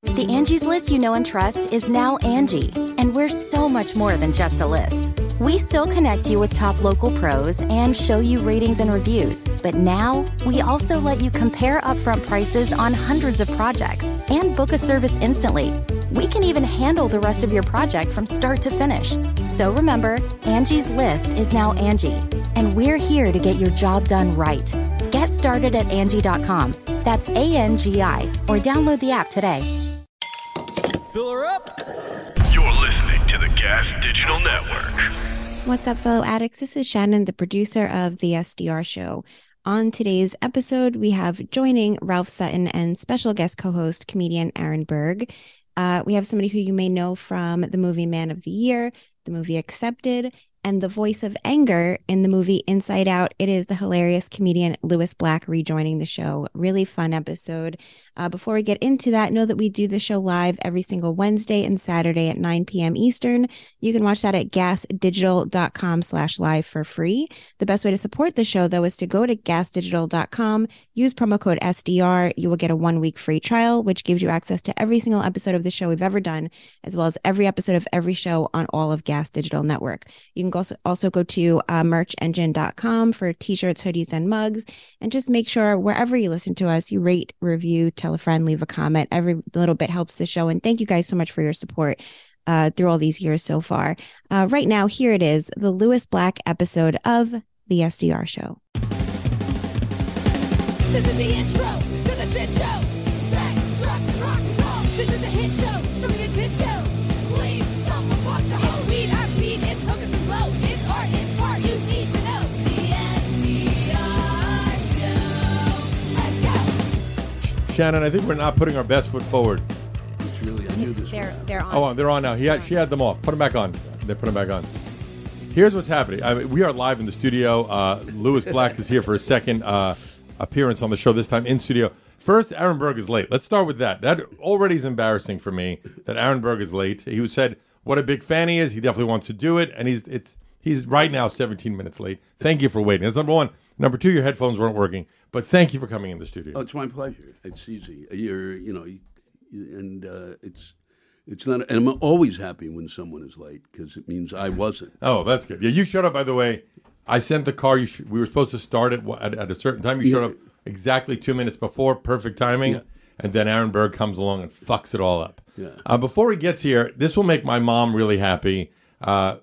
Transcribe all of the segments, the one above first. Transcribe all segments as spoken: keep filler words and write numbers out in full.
The Angie's List you know and trust is now Angie, and we're so much more than just a list. We still connect you with top local pros and show you ratings and reviews, but now we also let you compare upfront prices on hundreds of projects and book a service instantly. We can even handle the rest of your project from start to finish. So remember, Angie's List is now Angie, and we're here to get your job done right. Get started at Angie dot com. That's A N G I, or download the app today. Fill her up. You're listening to the Gas Digital Network. What's up, fellow addicts? This is Shannon, the producer of the S D R Show. On today's episode, we have joining Ralph Sutton and special guest co-host comedian Aaron Berg. Uh, we have somebody who you may know from the movie Man of the Year, the movie Accepted, and the voice of anger in the movie Inside Out. It is the hilarious comedian Lewis Black rejoining the show. Really fun episode. Uh, before we get into that, know that we do the show live every single Wednesday and Saturday at nine p.m. Eastern. You can watch that at gasdigital.com slash live for free. The best way to support the show, though, is to go to gasdigital dot com, use promo code S D R. You will get a one-week free trial, which gives you access to every single episode of the show we've ever done, as well as every episode of every show on all of Gas Digital Network. You can also, also go to uh, merch engine dot com for t-shirts, hoodies, and mugs, and just make sure wherever you listen to us, you rate, review, tell a friend, leave a comment. Every little bit helps the show. And thank you guys so much for your support uh, through all these years so far. Uh, right now, here it is, the Lewis Black episode of the S D R Show. This is the intro to the shit show. Sex, drugs, and rock and roll. This is a hit show. Show me a tit show. Please, someone fuck the hoe. It's weed, our beat, it's hookers and blow. It's art, it's smart, you need to know. The S D R Show. Let's go. Shannon, I think we're not putting our best foot forward. It's really, I knew this. They're, they're on. Oh, they're on now. He had, she had them off. Put them back on. They put them back on. Here's what's happening. I mean, we are live in the studio. Uh, Lewis Black is here for a second uh, appearance on the show, this time in studio. First, Aaron Berg is late. Let's start with that. That already is embarrassing for me that Aaron Berg is late. He said what a big fan he is. He definitely wants to do it, and he's it's he's right now seventeen minutes late. Thank you for waiting. That's number one. Number two, your headphones weren't working, but thank you for coming in the studio. Oh, it's my pleasure. It's easy. You're, you know, you, and uh, it's it's not. And I'm always happy when someone is late because it means I wasn't. Oh, that's good. Yeah, you showed up. By the way, I sent the car. You sh- we were supposed to start at, at at a certain time. You showed Yeah. up exactly two minutes before, perfect timing. Yeah. And then Aaron Berg comes along and fucks it all up. Yeah. Uh, before he gets here, this will make my mom really happy. Uh,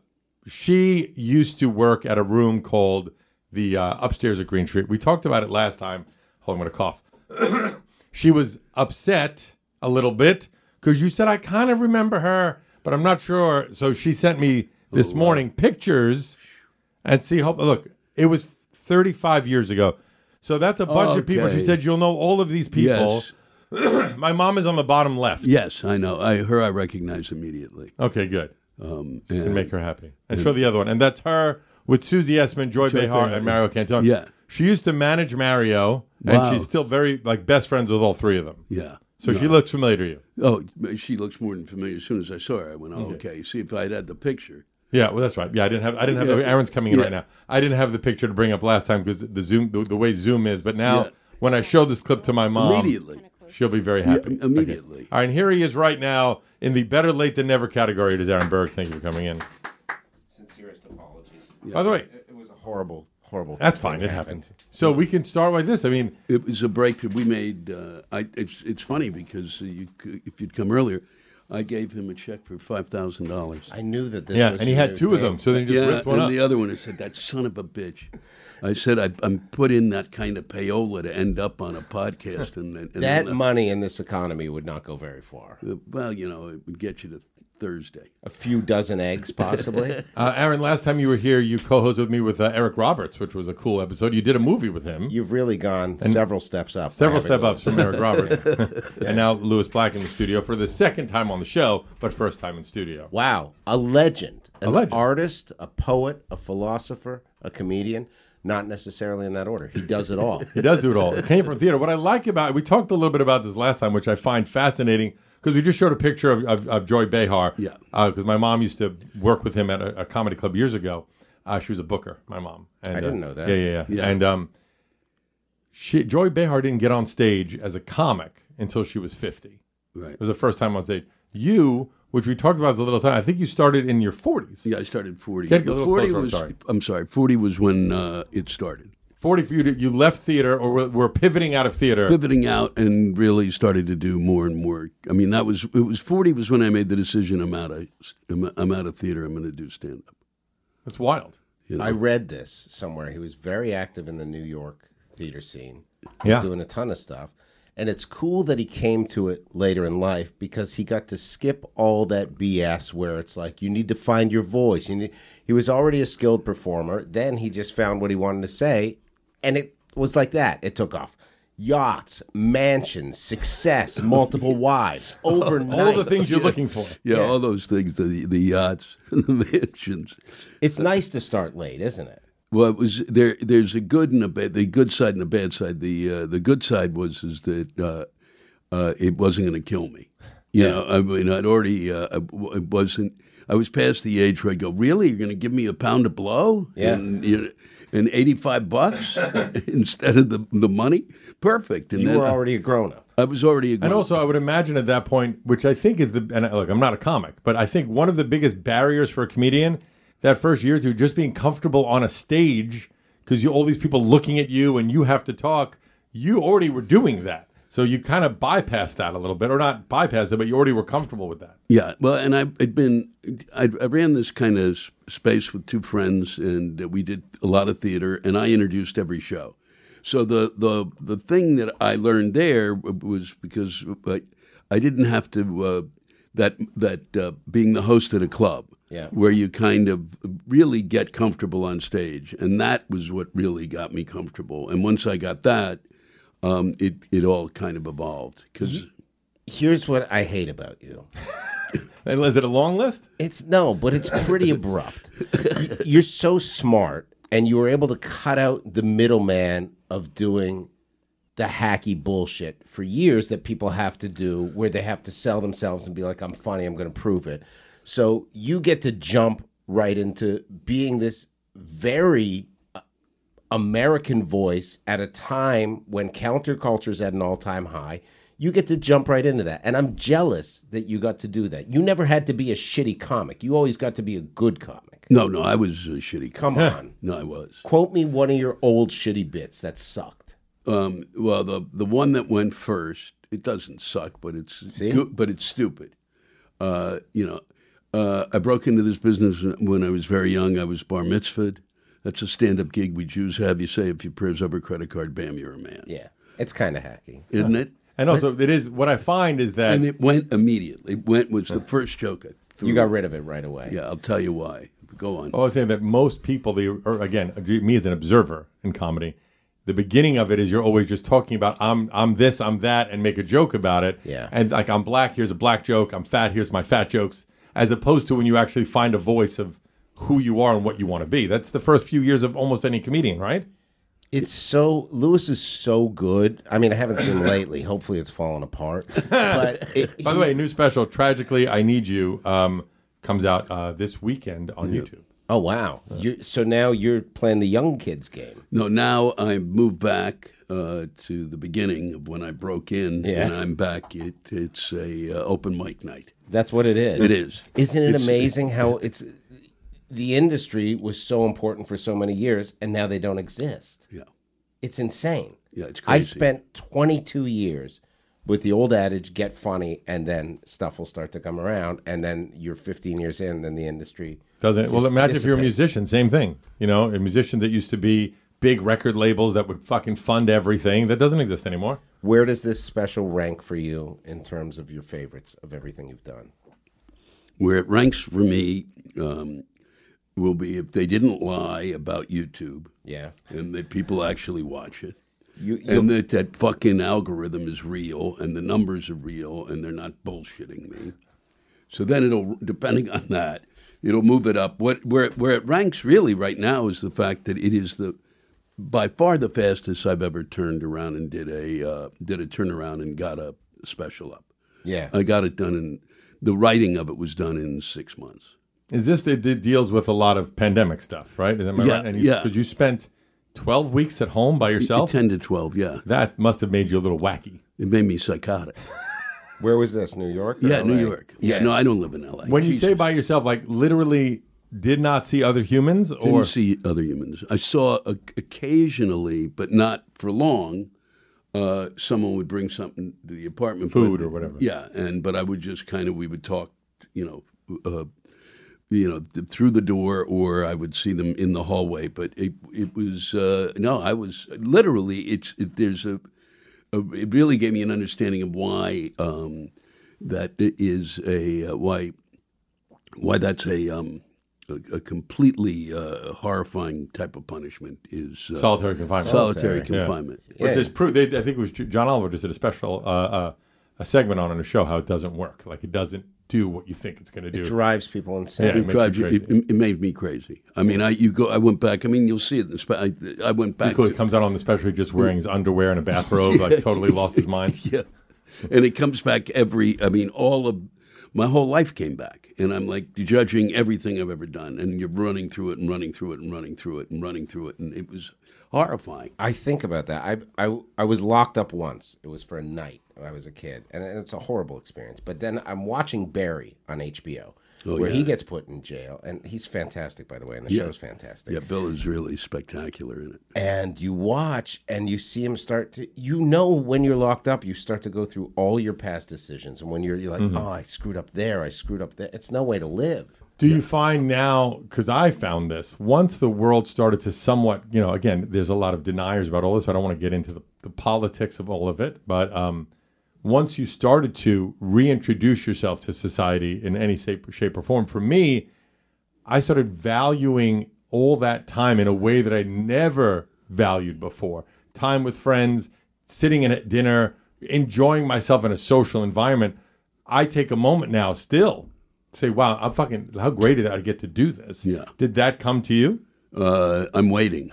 she used to work at a room called the uh, Upstairs at Green Street. We talked about it last time. Hold on, I'm going to cough. She was upset a little bit because you said, I kind of remember her, but I'm not sure. So she sent me this Oh, wow. morning pictures and see. Hope, look, it was thirty-five years ago. So that's a bunch of people. She Okay. said, you'll know all of these people. Yes. My mom is on the bottom left. Yes, I know. I her I recognize immediately. Okay, good. Um, Just to and- make her happy. And show the other one. And that's her with Susie Essman, Joy, Joy Behar, Behar. and Mario Cantone. Yeah. She used to manage Mario, and Wow. she's still very, like, best friends with all three of them. Yeah. So No. she looks familiar to you. Oh, she looks more than familiar. As soon as I saw her, I went, "Oh, okay." See, if I'd had the picture. Yeah, well, that's right. Yeah, I didn't have. I didn't have. Yeah. The, Aaron's coming in Yeah. right now. I didn't have the picture to bring up last time because the Zoom, the, the way Zoom is. But now, Yeah. when I show this clip to my mom, Immediately. she'll be very happy. Yeah, immediately. Okay. All right, and here he is right now in the better late than never category. It is Aaron Berg. Thank you for coming in. Sincerest apologies. By the way, It, it was a horrible, horrible. that's thing fine. that It happened. happens. So we can start like this. I mean, It was a breakthrough we made. Uh, I it's it's funny because you could, if you'd come earlier, I gave him a check for five thousand dollars. I knew that this. yeah, was and he your had two of thing. them. So then he just Yeah, ripped one and up. the other one, I said, "That son of a bitch." I said, I, "I'm put in that kind of payola to end up on a podcast." And, and and That then, uh, money in this economy would not go very far. well, you know, it would get you to Thursday. A few dozen eggs, possibly. Uh, Aaron, last time you were here, you co-hosted with me with uh, Eric Roberts, which was a cool episode. You did a movie with him. You've really gone several steps up. Several by step having ups from Eric Roberts. And now Lewis Black in the studio for the second time on the show, but first time in studio. Wow, a legend, an A legend. artist, a poet, a philosopher, a comedian. Not necessarily in that order. He does it all. He does do it all. It came from theater. What I like about it, we talked a little bit about this last time, which I find fascinating, because we just showed a picture of, of, of Joy Behar. Yeah. Because uh, my mom used to work with him at a, a comedy club years ago. Uh, she was a booker, my mom. And, I didn't uh, know that. Yeah, yeah, yeah. Yeah. And um, she, Joy Behar didn't get on stage as a comic until she was fifty. Right. It was the first time on stage. You, which we talked about as a little time, I think you started in your forties. Yeah, I started forty. Get a little forty closer, I'm was, sorry. I'm sorry, forty was when uh, it started. forty for you, to, you left theater or were, were pivoting out of theater. Pivoting out and really started to do more and more. I mean, that was, it was forty was when I made the decision I'm out of, I'm out of theater, I'm going to do stand-up. That's wild. You know? I read this somewhere. He was very active in the New York theater scene. He's Yeah. doing a ton of stuff. And it's cool that he came to it later in life because he got to skip all that B S where it's like, you need to find your voice. You need, he was already a skilled performer. Then he just found what he wanted to say. And it was like that. It took off. Yachts, mansions, success, multiple wives, overnight. All the things you're looking for. Yeah, Yeah. all those things, the the yachts, the mansions. It's nice to start late, isn't it? Well, it was there. There's a good and a bad. The good side and the bad side. The uh, the good side was is that uh, uh, it wasn't going to kill me. You Yeah. know, I mean, I'd already. Uh, I- it wasn't. I was past the age where I go, really, you're going to give me a pound of blow? Yeah. And, you know, and eighty-five bucks instead of the the money? Perfect. And You then were I- already a grown-up. I was already a And grown- also, I would imagine at that point, which I think is the, and I- look, I'm not a comic, but I think one of the biggest barriers for a comedian that first year or two, just being comfortable on a stage, because you all these people looking at you and you have to talk, you already were doing that. So you kind of bypassed that a little bit, or not bypassed it, but you already were comfortable with that. Yeah, well, and I, I'd been, I, I ran this kind of s- space with two friends, and we did a lot of theater, and I introduced every show. So the the the thing that I learned there was because I, I didn't have to uh, that that uh, being the host at a club, Yeah. where you kind of really get comfortable on stage, and that was what really got me comfortable. And once I got that, um, it it all kind of evolved because. Here's what I hate about you. And is it a long list? It's no, but it's pretty abrupt. Y- You're so smart, and you were able to cut out the middleman of doing the hacky bullshit for years that people have to do, where they have to sell themselves and be like, "I'm funny, I'm going to prove it." So you get to jump right into being this very uh, American voice at a time when counterculture's at an all-time high. You get to jump right into that. And I'm jealous that you got to do that. You never had to be a shitty comic. You always got to be a good comic. No, no, I was a shitty. Come on. No, I was. Quote me one of your old shitty bits that sucked. Um, well, the the one that went first, it doesn't suck, but it's See? good, but it's stupid. Uh, you know, uh, I broke into this business when I was very young. I was bar mitzvahed. That's a stand-up gig we Jews have. You say if your prayers over credit card, bam, you're a man. Yeah. It's kind of hacky. Isn't it? And also, it is what I find is that And it went immediately. It went was the first joke I threw. You got rid of it right away. Yeah, I'll tell you why. Go on. I was saying that most people, the or again, me as an observer in comedy, the beginning of it is you're always just talking about I'm I'm this, I'm that, and make a joke about it. Yeah. And like I'm black, here's a black joke. I'm fat, here's my fat jokes. As opposed to when you actually find a voice of who you are and what you want to be. That's the first few years of almost any comedian, right? It's so Lewis is so good. I mean, I haven't seen him lately. Hopefully, it's fallen apart. But it, By the way, new special, Tragically, I Need You, um, comes out uh, this weekend on YouTube. oh wow! You so now you're playing the young kids game. No, now I moved back uh, to the beginning of when I broke in, Yeah. and I'm back. It, it's a uh, open mic night. That's what it is. It is. Isn't it It's- amazing how it's the industry was so important for so many years, and now they don't exist. Yeah. It's insane. Yeah, it's I crazy. spent twenty-two years with the old adage, get funny, and then stuff will start to come around, and then you're fifteen years in, then the industry Doesn't it? Well, just imagine if you're a dissipates. musician, same thing. You know, a musician that used to be big record labels that would fucking fund everything. That doesn't exist anymore. Where does this special rank for you in terms of your favorites of everything you've done? Where it ranks for me um, will be if they didn't lie about YouTube Yeah. and that people actually watch it. You, And that that fucking algorithm is real and the numbers are real and they're not bullshitting me. So then it'll, depending on that, it'll move it up. What where it, where it ranks really right now is the fact that it is the by far the fastest I've ever turned around and did a uh, did a turnaround and got a special up. yeah. I got it done in the writing of it was done in six months. Is this it, it deals with a lot of pandemic stuff, right? Am I Yeah, right? And you, yeah. Because you spent twelve weeks at home by yourself. Ten to twelve, yeah. That must have made you a little wacky. It made me psychotic. Where was this? New York? or Yeah, New L A? York. Yeah, no, I don't live in L A. When you say Jesus. by yourself, like literally did not see other humans, Didn't or see other humans. I saw o- occasionally, but not for long. Uh, someone would bring something to the apartment, Food but- or whatever. Yeah, and but I would just kind of we would talk, you know, uh, you know, th- through the door, or I would see them in the hallway. But it it was uh, no, I was literally. It's it, there's a, a. It really gave me an understanding of why um, that is a uh, why why that's a. Um, A, a completely uh, horrifying type of punishment is uh, solitary confinement. solitary Solitary. confinement. Which Yeah. is proof. They, I think it was John Oliver just did a special uh, uh, a segment on in a show how it doesn't work. Like it doesn't do what you think it's going to do. It drives people insane. Yeah. It, makes drives you you, it, crazy. it made me crazy. I mean, I you go. I went back. I mean, you'll see it. In the spe- I, I went back. Because To, it comes out on the special just wearing his underwear and a bathrobe, like totally lost his mind. yeah, and it comes back every. I mean, all of my whole life came back, and I'm like judging everything I've ever done, and you're running through it and running through it and running through it and running through it, and it was horrifying. I think about that. I, I I was locked up once. It was for a night when I was a kid, and it's a horrible experience. But then I'm watching Barry on H B O, Oh, where yeah. he gets put in jail, and he's fantastic, by the way, and the Yeah. show's fantastic. Yeah, Bill is really spectacular in it. And you watch, and you see him start to. You know, when you're locked up, you start to go through all your past decisions, and when you're, you're like, Mm-hmm. oh, I screwed up there, I screwed up there. It's no way to live. Do you find now, because I found this, once the world started to somewhat, you know, again, there's a lot of deniers about all this. So I don't want to get into the, the politics of all of it. But um, once you started to reintroduce yourself to society in any shape, shape or form, for me, I started valuing all that time in a way that I never valued before. Time with friends, sitting in at dinner, enjoying myself in a social environment. I take a moment now still say, wow, I'm fucking, how great is it I get to do this? Yeah. Did that come to you? Uh, I'm waiting.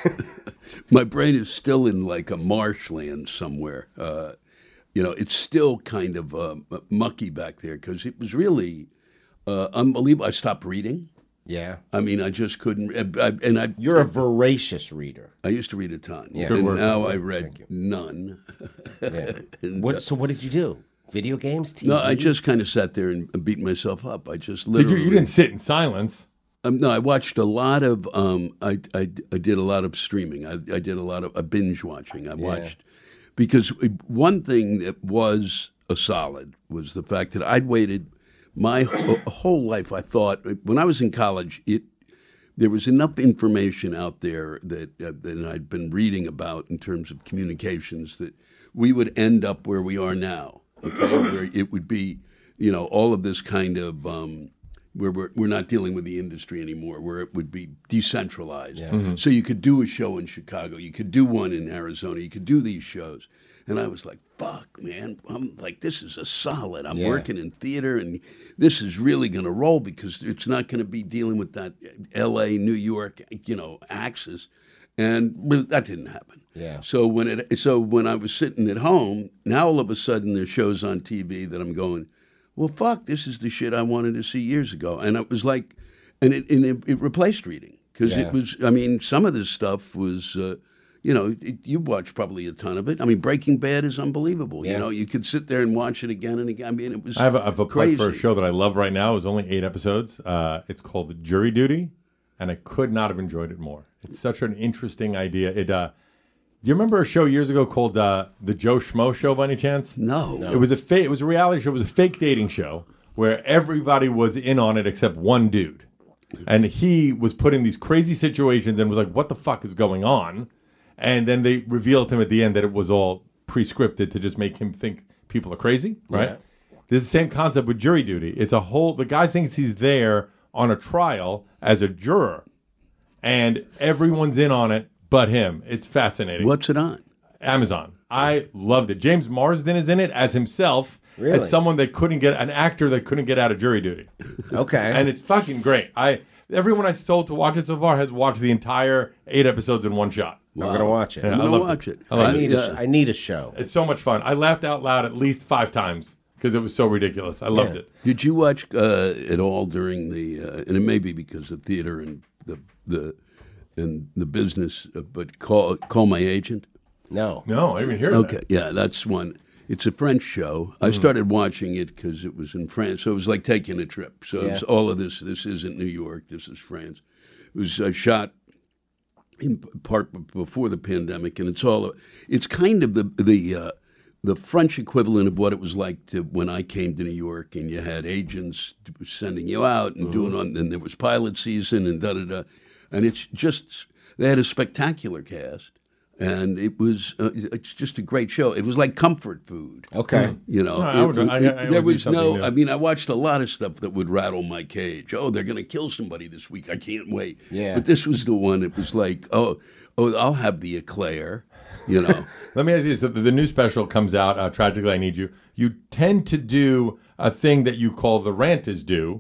My brain is still in like a marshland somewhere. Uh, you know, it's still kind of uh, mucky back there because it was really uh, unbelievable. I stopped reading. Yeah. I mean, I just couldn't. I, and I, You're a voracious reader. I used to read a ton, Yeah. Good and work. now I Thank read you. none. Yeah. And, What? uh, So what did you do? Video games, T V? no, I just kind of sat there and beat myself up. I just Did literally. you, you didn't sit in silence. Um, no, I watched a lot of. Um, I, I I did a lot of streaming. I, I did a lot of uh, binge watching. I watched because one thing that was a solid was the fact that I'd waited my whole, whole life. I thought when I was in college, it there was enough information out there that uh, that I'd been reading about in terms of communications that we would end up where we are now. Okay, where it would be, you know, all of this kind of. Um, where we're, we're not dealing with the industry anymore, where it would be decentralized. So you could do a show in Chicago, you could do one in Arizona, you could do these shows. And I was like, fuck, man, I'm like, this is a solid. I'm Yeah. working in theater, and this is really going to roll because it's not going to be dealing with that L A, New York, you know, axis. And but that didn't happen. Yeah. So when it, so when I was sitting at home, now all of a sudden there's shows on T V that I'm going, well, fuck, this is the shit I wanted to see years ago. And it was like, and it, and it, it replaced reading. Because Yeah. it was, I mean, some of this stuff was, uh, you know, it, you watched probably a ton of it. I mean, Breaking Bad is unbelievable. Yeah. You know, you could sit there and watch it again and again. I mean, it was I have a, I have a plug crazy. for a show that I love right now. It's only eight episodes. Uh, it's called Jury Duty, and I could not have enjoyed it more. It's such an interesting idea. It. Uh, do you remember a show years ago called uh, the Joe Schmo Show by any chance? No. It was a fa- It was a reality show. It was a fake dating show where everybody was in on it except one dude, and he was put in these crazy situations and was like, "What the fuck is going on?" And then they revealed to him at the end that it was all pre-scripted to just make him think people are crazy, right? Yeah. This is the same concept with jury duty. It's a whole, the guy thinks he's there on a trial as a juror, and everyone's in on it but him. It's fascinating. What's it on? Amazon. I loved it. James Marsden is in it as himself, Really? as someone that couldn't get, an actor that couldn't get out of jury duty. Okay. And it's fucking great. I Everyone I told to watch it so far has watched the entire eight episodes in one shot. I'm gonna watch it. Yeah, I'm I going to loved watch it. it. I loved I it. need uh, a. I need a show. It's so much fun. I laughed out loud at least five times because it was so ridiculous. I loved Yeah. it. Did you watch uh, it all during the? Uh, and it may be because of theater and the the and the business, uh, but call call my agent. No. No, I didn't even hear Okay, that. yeah, that's one. It's a French show. I started watching it because it was in France, so it was like taking a trip. So Yeah. it's all of this. This isn't New York. This is France. It was uh, shot in part b- before the pandemic, and it's all. It's kind of the the uh, the French equivalent of what it was like to when I came to New York, and you had agents sending you out and doing on, and there was pilot season and da da da, and it's just they had a spectacular cast. And it was uh, it's just a great show. It was like comfort food. Okay. You know, I would- It- I- it- I would there do was something no. new. I mean, I watched a lot of stuff that would rattle my cage. Oh, they're going to kill somebody this week. I can't wait. Yeah. But this was the one. It was like, oh, oh, I'll have the eclair. You know. Let me ask you this. So the the new special comes out, uh, Tragically I Need You. You tend to do a thing that you call the rant is due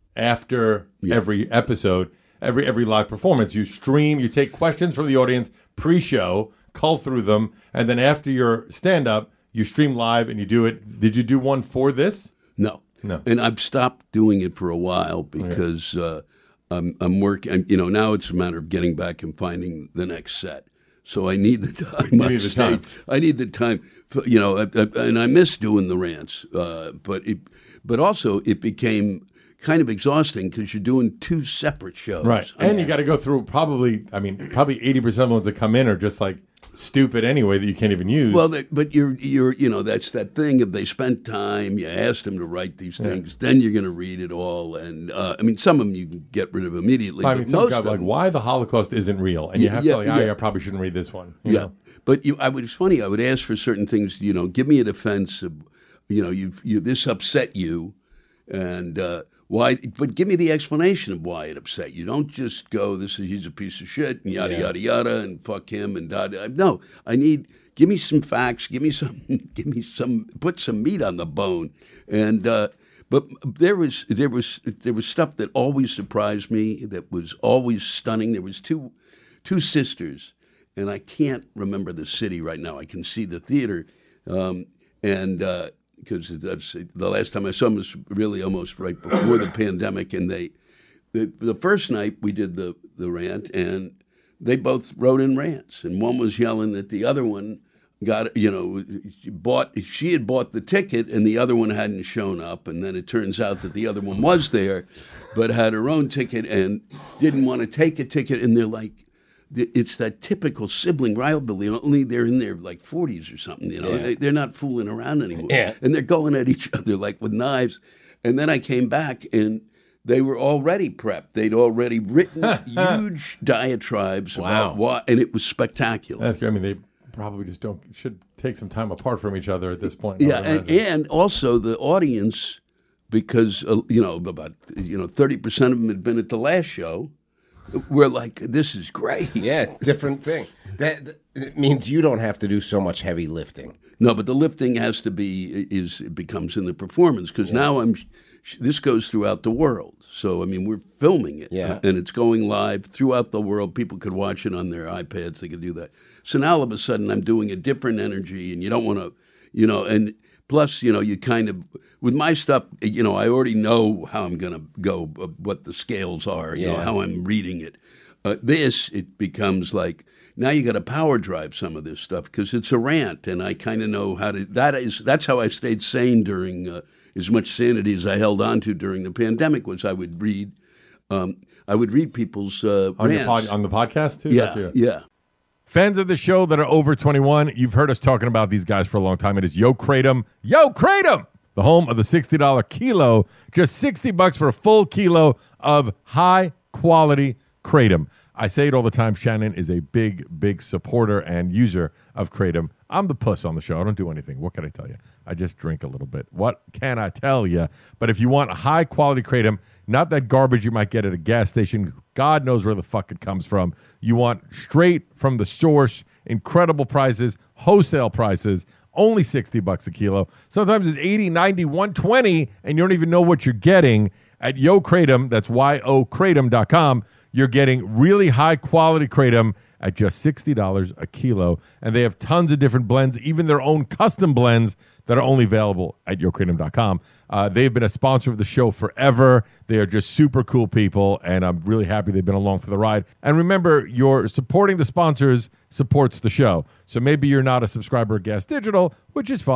after Yeah. every episode, every every live performance. You stream, you take questions from the audience pre-show, cull through them, and then after your stand-up, you stream live and you do it. Did you do one for this? No, No. and I've stopped doing it for a while because uh, I'm, I'm working. You know, now it's a matter of getting back and finding the next set. So I need the time. You on need the stage. time. I need the time. For, you know, I, I, and I miss doing the rants, uh, but it, but also it became kind of exhausting because you're doing two separate shows. Right. I And you got to go through probably, I mean, probably eighty percent of the ones that come in are just like stupid anyway that you can't even use. Well, they, but you're you're you know that's that thing. If they spent time, you asked them to write these things, then you're going to read it all. And uh, I mean, some of them you can get rid of immediately. I but mean, some most guy of like, them, why the Holocaust isn't real? And you Yeah, have yeah, to like, oh, yeah. yeah, I probably shouldn't read this one. You yeah. know? But you, I would. It's funny. I would ask for certain things. You know, give me a defense of, you know, you you this upset you, and uh, why? But give me the explanation of why it upset you. Don't just go, this is he's a piece of shit and yada Yeah. yada yada and fuck him and da da. No, I need. Give me some facts. Give me some. Give me some. Put some meat on the bone. And uh, but there was there was there was stuff that always surprised me. That was always stunning. There was two two sisters, and I can't remember the city right now. I can see the theater, um, and because that's the last time I saw them was really almost right before the pandemic. And they, the, the first night we did the the rant, and they both wrote in rants, and one was yelling that the other one got, you know, she bought she had bought the ticket, and the other one hadn't shown up, and then it turns out that the other one was there, but had her own ticket and didn't want to take a ticket, and they're like. It's that typical sibling rivalry. Only they're in their like forties or something. You know, Yeah. they, they're not fooling around anymore. Yeah. And they're going at each other like with knives. And then I came back and they were already prepped. They'd already written huge diatribes Wow. about why, and it was spectacular. That's great. I mean, they probably just don't, should take some time apart from each other at this point. I Yeah, would and, imagine. and also the audience, because uh, you know about you know thirty percent of them had been at the last show. We're like, this is great. Yeah, different thing. That, that it means you don't have to do so much heavy lifting. No, but the lifting has to be is it becomes in the performance because now I'm. This goes throughout the world. So I mean, we're filming it, Yeah. and it's going live throughout the world. People could watch it on their iPads. They could do that. So now all of a sudden, I'm doing a different energy, and you don't want to, you know, and plus, you know, you kind of with my stuff, you know, I already know how I'm going to go, uh, what the scales are, you know, Yeah. how I'm reading it. Uh, this, it becomes like. Now you got to power drive some of this stuff because it's a rant, and I kind of know how to. That is that's how I stayed sane during uh, as much sanity as I held on to during the pandemic. Was I would read, um, I would read people's uh, on, your rants. pod, on the podcast too? yeah, That's you. yeah. Fans of the show that are over twenty-one, you've heard us talking about these guys for a long time. It is Yo Kratom. Yo Kratom! The home of the sixty dollars kilo. Just sixty bucks for a full kilo of high-quality Kratom. I say it all the time. Shannon is a big, big supporter and user of Kratom. I'm the puss on the show. I don't do anything. What can I tell you? I just drink a little bit. What can I tell you? But if you want high-quality Kratom, not that garbage you might get at a gas station, God knows where the fuck it comes from. You want straight from the source, incredible prices, wholesale prices, only sixty bucks a kilo. Sometimes it's eighty, ninety, one twenty, and you don't even know what you're getting. At Yo Kratom, that's Y O Kratom dot com, you're getting really high-quality Kratom at just sixty dollars a kilo. And they have tons of different blends, even their own custom blends that are only available at Yo Kratom dot com. Uh, they've been a sponsor of the show forever. They are just super cool people, and I'm really happy they've been along for the ride. And remember, you're supporting the sponsors supports the show. So maybe you're not a subscriber of Gas Digital, which is fine,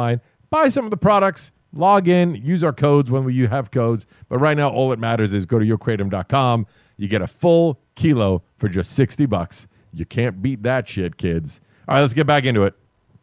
buy some of the products, log in, use our codes when we have codes. But right now, all that matters is go to your kratom dot com. You get a full kilo for just sixty bucks. You can't beat that shit, kids. All right, let's get back into it.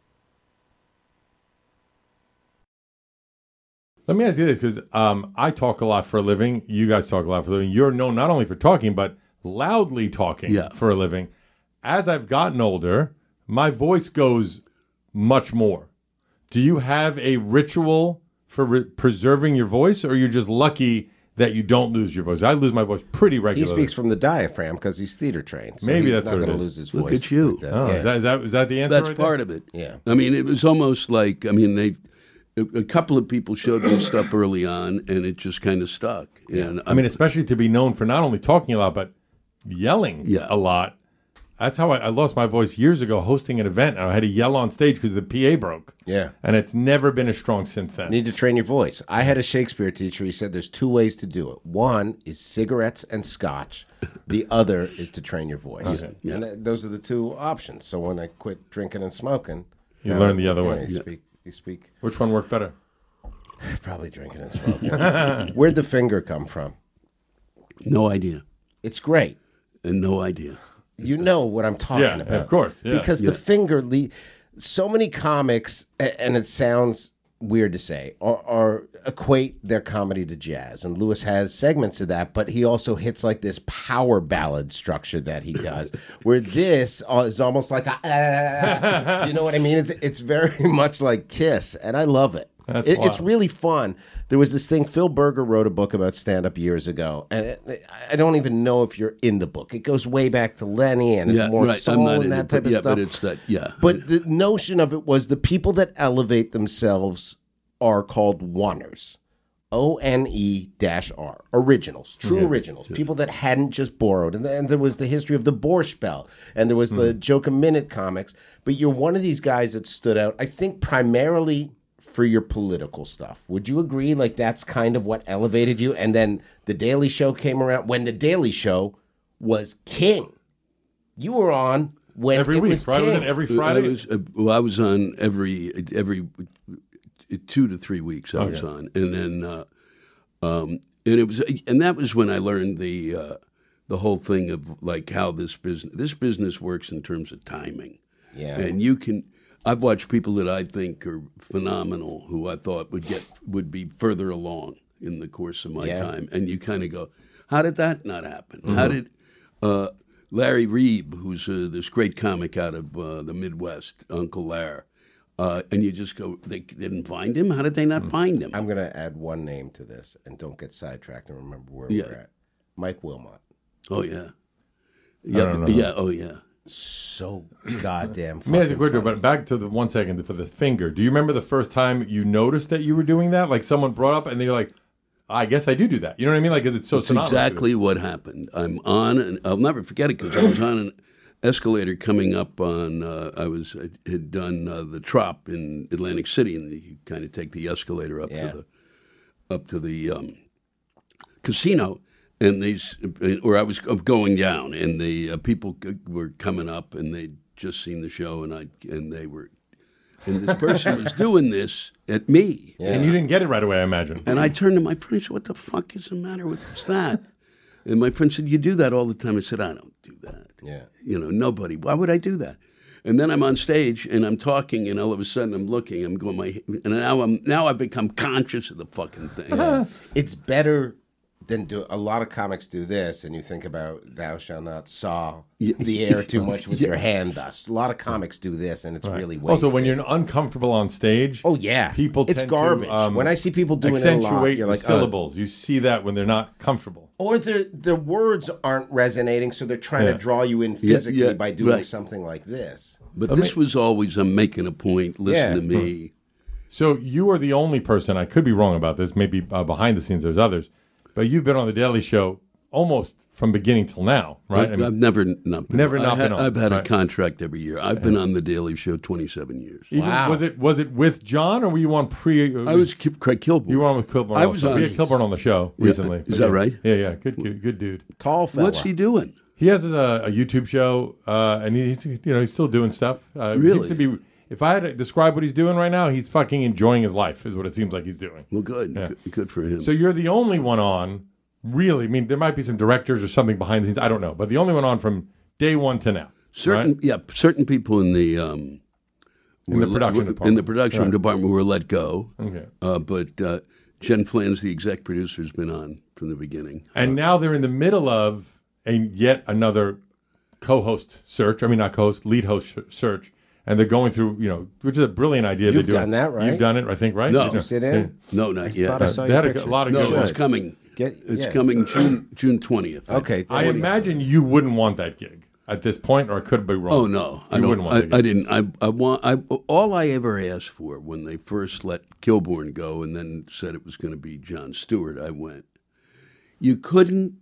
Let me ask you this, because um, I talk a lot for a living. You guys talk a lot for a living. You're known not only for talking, but loudly talking Yeah. for a living. As I've gotten older, my voice goes much more. Do you have a ritual for re- preserving your voice, or you're just lucky that you don't lose your voice? I lose my voice pretty He regularly. speaks from the diaphragm because he's theater trained. So Maybe he's that's not what it going to is. lose his Look voice. at you. like that. Oh, Yeah. is, that, is, that, is that the answer? That's right part there? of it. Yeah. I mean, it was almost like, I mean, they, a, a couple of people showed me stuff early on, and it just kind of stuck. And I mean, especially to be known for not only talking a lot, but yelling Yeah. a lot. That's how I, I lost my voice years ago hosting an event. And I had to yell on stage because the P A broke. Yeah. And it's never been as strong since then. You need to train your voice. I had a Shakespeare teacher. He said there's two ways to do it. One is cigarettes and scotch. The other is to train your voice. Okay. Yeah. And th- those are the two options. So when I quit drinking and smoking, You now, learn the other yeah, way. You Yeah. speak. You speak. Which one worked better? Probably drinking and smoking. Where'd the finger come from? no idea. It's great. And no idea. You know what I'm talking Yeah, about. of course. Yeah. Because the finger, le- so many comics, a- and it sounds weird to say, are, are equate their comedy to jazz. And Lewis has segments of that, but he also hits like this power ballad structure that he does, where this uh, is almost like a, uh, do you know what I mean? It's, it's very much like Kiss, and I love it. That's It, it's wild. really fun. There was this thing, Phil Berger wrote a book about stand-up years ago, and it, I don't even know if you're in the book. It goes way back to Lenny and Yeah, it's more right. soul I'm not and in that it, type but, of yeah, stuff. but it's that, yeah. But the notion of it was the people that elevate themselves are called oneers. O N E dash R. Originals. True originals. People that hadn't just borrowed. And then there was the history of the Borscht Belt. And there was the Joke a Minute comics. But you're one of these guys that stood out, I think, primarily for your political stuff. Would you agree? Like, that's kind of what elevated you? And then The Daily Show came around when The Daily Show was king. You were on when Every it week, was right? king. Wasn't it every I Friday? was, uh, well, I was on every every two to three weeks. I was on, and then uh, um, and it was and that was when I learned the uh, the whole thing of like how this business this business works in terms of timing. Yeah. And you can. I've watched people that I think are phenomenal, who I thought would get would be further along in the course of my Yeah. time, and you kind of go, "How did that not happen? How did uh, Larry Reeb, who's uh, this great comic out of uh, the Midwest, Uncle Lar, uh, and you just go, they didn't find him. How did they not find him? I'm going to add one name to this, and don't get sidetracked and remember where Yeah. we're at. Mike Wilmot. oh yeah, yeah, don't know. yeah, oh yeah. So goddamn Let me ask you fucking a quick, funny. but back to the one second for the finger. Do you remember the first time you noticed that you were doing that? Like someone brought up and then you're like, I guess I do do that. You know what I mean? Like, 'cause it's so That's synonymous with it. exactly what happened. I'm on, and I'll never forget it because I was on an escalator coming up on. Uh, I was I had done uh, the Trop in Atlantic City, and you kind of take the escalator up Yeah. to the up to the um, casino, and these, or I was going down, and the uh, people c- were coming up, and they'd just seen the show, and I and they were, and this person was doing this at me. And you didn't get it right away, I imagine. And I turned to my friend and said, "What the fuck is the matter with what's that?" And my friend said, "You do that all the time." I said, "I don't do that. Yeah. You know, nobody. Why would I do that?" And then I'm on stage and I'm talking, and all of a sudden I'm looking. I'm going my, and now I'm now I've become conscious of the fucking thing. It's better than do a lot of comics do this, and you think about "Thou shalt not saw the air too much with your hand." Thus, a lot of comics do this, and it's really wasted. Also, when you're uncomfortable on stage, oh yeah, people it's tend garbage. to um, when I see people doing it a accentuate lot, you're the like, oh. syllables. You see that when they're not comfortable. Or the the words aren't resonating, so they're trying Yeah. to draw you in physically yeah, by doing right. something like this. But this was always I'm making a point. Listen Yeah. to me. So you are the only person, I could be wrong about this, maybe uh, behind the scenes there's others, but you've been on The Daily Show almost from beginning till now, right? I've, I've never not been Never on. not I been ha- on, I've had right. a contract every year. I've been on The Daily Show twenty-seven years. Even, Wow. Was it was it with John or were you on pre? I was Ki- Craig Kilborn. You were on with Kilburn. I was also. on- We had Kilburn on the show Yeah, recently. is that Yeah. right? Yeah, yeah. Good, good, good dude. Tall fella. What's he doing? He has a, a YouTube show, uh, and he's you know he's still doing stuff. Uh, it Really? seems to be if I had to describe what he's doing right now, he's fucking enjoying his life, is what it seems like he's doing. Well, good. Yeah. Good, good for him. So you're the only one on, really. I mean, there might be some directors or something behind the scenes. I don't know. But the only one on from day one to now. certain, right? yeah, certain people in the um, In the were production let, department. in the production Right. department were let go. Okay. Uh, but uh, Jen Flynn's the exec producer, has been on from the beginning. And now they're in the middle of a yet another co-host search. I mean, not co-host, lead host sh- search. And they're going through, you know, which is a brilliant idea. You've they're doing. done that, right? You've done it, I think, right? No. You know, You sit in? No, not yet. thought I saw They your had a, picture. a lot of No, good it's ones. coming. Get- It's yeah. coming June June twentieth. Okay. I imagine you wouldn't want that gig at this point, or I could be wrong. Oh no, I you don't. wouldn't want I, that I gig. didn't. I, I want. I all I ever asked for when they first let Kilborn go, and then said it was going to be Jon Stewart. I went. You couldn't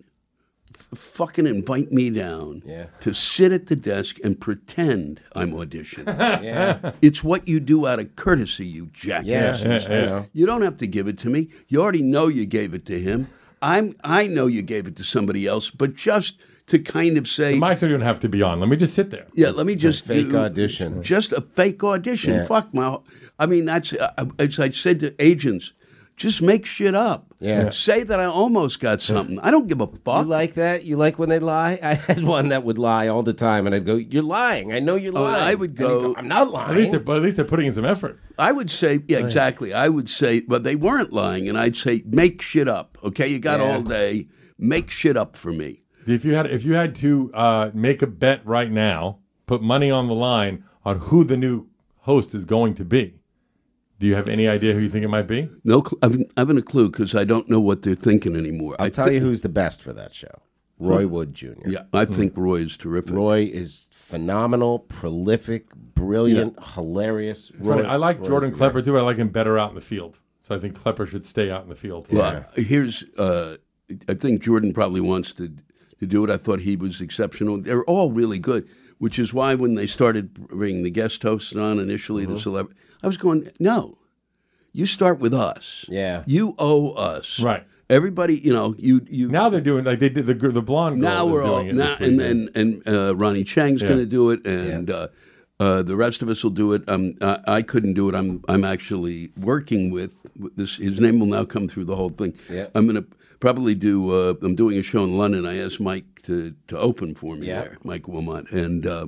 f- fucking invite me down Yeah. to sit at the desk and pretend I'm auditioning. Yeah. It's what you do out of courtesy, you jackass. Yeah. I know. You don't have to give it to me. You already know you gave it to him. I'm. I know you gave it to somebody else, but just to kind of say, The mics don't even have to be on. Let me just sit there. yeah, let me just fake do audition. Just a fake audition. Yeah. Fuck my. I mean, that's uh, as I said to agents. Just make shit up. Yeah. Say that I almost got something. I don't give a fuck. You like that? You like when they lie? I had one that would lie all the time, and I'd go, "You're lying. I know you're Oh, lying." I would And he'd go- "I'm not lying." At least, they're, but at least they're putting in some effort. I would say, yeah, exactly. I would say, but they weren't lying, and I'd say, make shit up. Okay, you got Yeah. all day. Make shit up for me. If you had, if you had to uh, make a bet right now, put money on the line on who the new host is going to be, do you have any idea who you think it might be? No, cl- I haven't, I haven't a clue because I don't know what they're thinking anymore. I'll I tell thi- you who's the best for that show: Roy Wood Junior Yeah, I think Roy is terrific. Roy is phenomenal, prolific, brilliant, hilarious. It's funny, Roy- I like Roy's Jordan the Klepper too. I like him better out in the field. So I think Klepper should stay out in the field. Well, here's, uh, I think Jordan probably wants to to do it. I thought he was exceptional. They're all really good, which is why when they started bringing the guest hosts on initially, Mm-hmm. the celebrity, I was going, no, you start with us. Yeah. You owe us. Right. Everybody, you know, you you. Now they're doing like they did the gr- the blonde girl now is we're all doing it now this and week. and and uh, Ronnie Chang's Yeah. going to do it, and uh, uh, the rest of us will do it. Um, I, I couldn't do it. I'm I'm actually working with, with this. His name will now come through the whole thing. Yeah. I'm going to probably do. Uh, I'm doing a show in London. I asked Mike to to open for me Yeah. there, Mike Wilmot, and uh,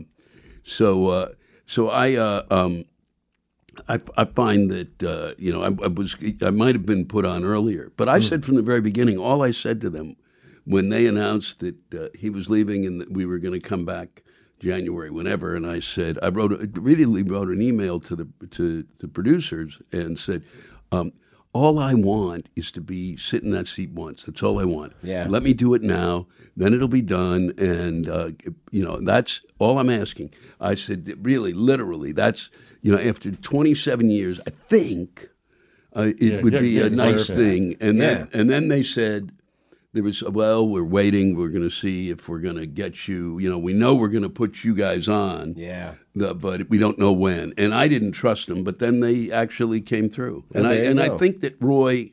so uh, so I. Uh, um, I, I find that uh, you know I, I was I might have been put on earlier, but I said from the very beginning. All I said to them when they announced that uh, he was leaving and that we were going to come back January, whenever, and I said I wrote a, really wrote an email to the to the producers and said, um, all I want is to be sit in that seat once. That's all I want. Yeah. Let me do it now. Then it'll be done, and uh, you know that's all I'm asking. I said, really, literally, that's you know after twenty-seven years, I think uh, it Yeah, would yeah, be yeah, a nice deserve that. thing. And then Yeah. and then they said there was well, we're waiting. We're going to see if we're going to get you. You know, we know we're going to put you guys on. Yeah. The, but we don't know when. And I didn't trust them, but then they actually came through. And Well, I there you and go. I think that Roy.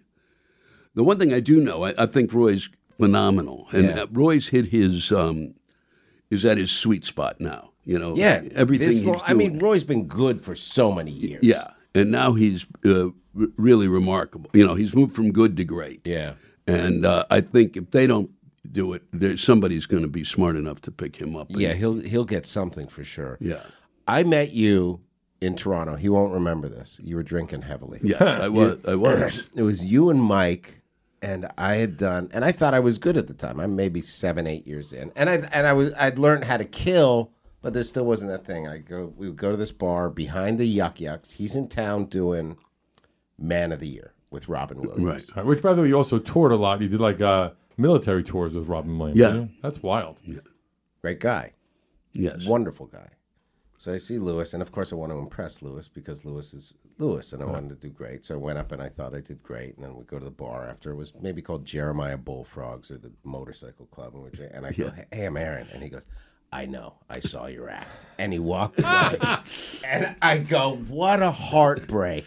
The one thing I do know, I, I think Roy's phenomenal, and Yeah. uh, Roy's hit his um, is at his sweet spot now. You know, Yeah, everything this he's lo- doing. I mean, Roy's been good for so many years. yeah, and now he's uh, r- really remarkable. You know, he's moved from good to great. Yeah. And uh, I think if they don't do it, there's somebody's going to be smart enough to pick him up. And- Yeah, he'll he'll get something for sure. yeah. I met you in Toronto. He won't remember this. You were drinking heavily. Yes, I was. I was. It was you and Mike, and I had done, and I thought I was good at the time. I'm maybe seven, eight years in, and I and I was I'd learned how to kill, but there still wasn't that thing. I go, we would go to this bar behind the Yuck Yucks. He's in town doing Man of the Year with Robin Williams. Right. Uh, Which, by the way, you also toured a lot. You did like uh, military tours with Robin Williams. Yeah. didn't you? That's wild. Great guy, Yes. wonderful guy. So I see Lewis, and of course I want to impress Lewis because Lewis is Lewis, and I wanted to do great. So I went up and I thought I did great, and then we go to the bar after. It was maybe called Jeremiah Bullfrogs or the Motorcycle Club, and, we drink, and I go, "Hey, I'm Aaron," and he goes, "I know, I saw your act," and he walked away, and I go, "What a heartbreak."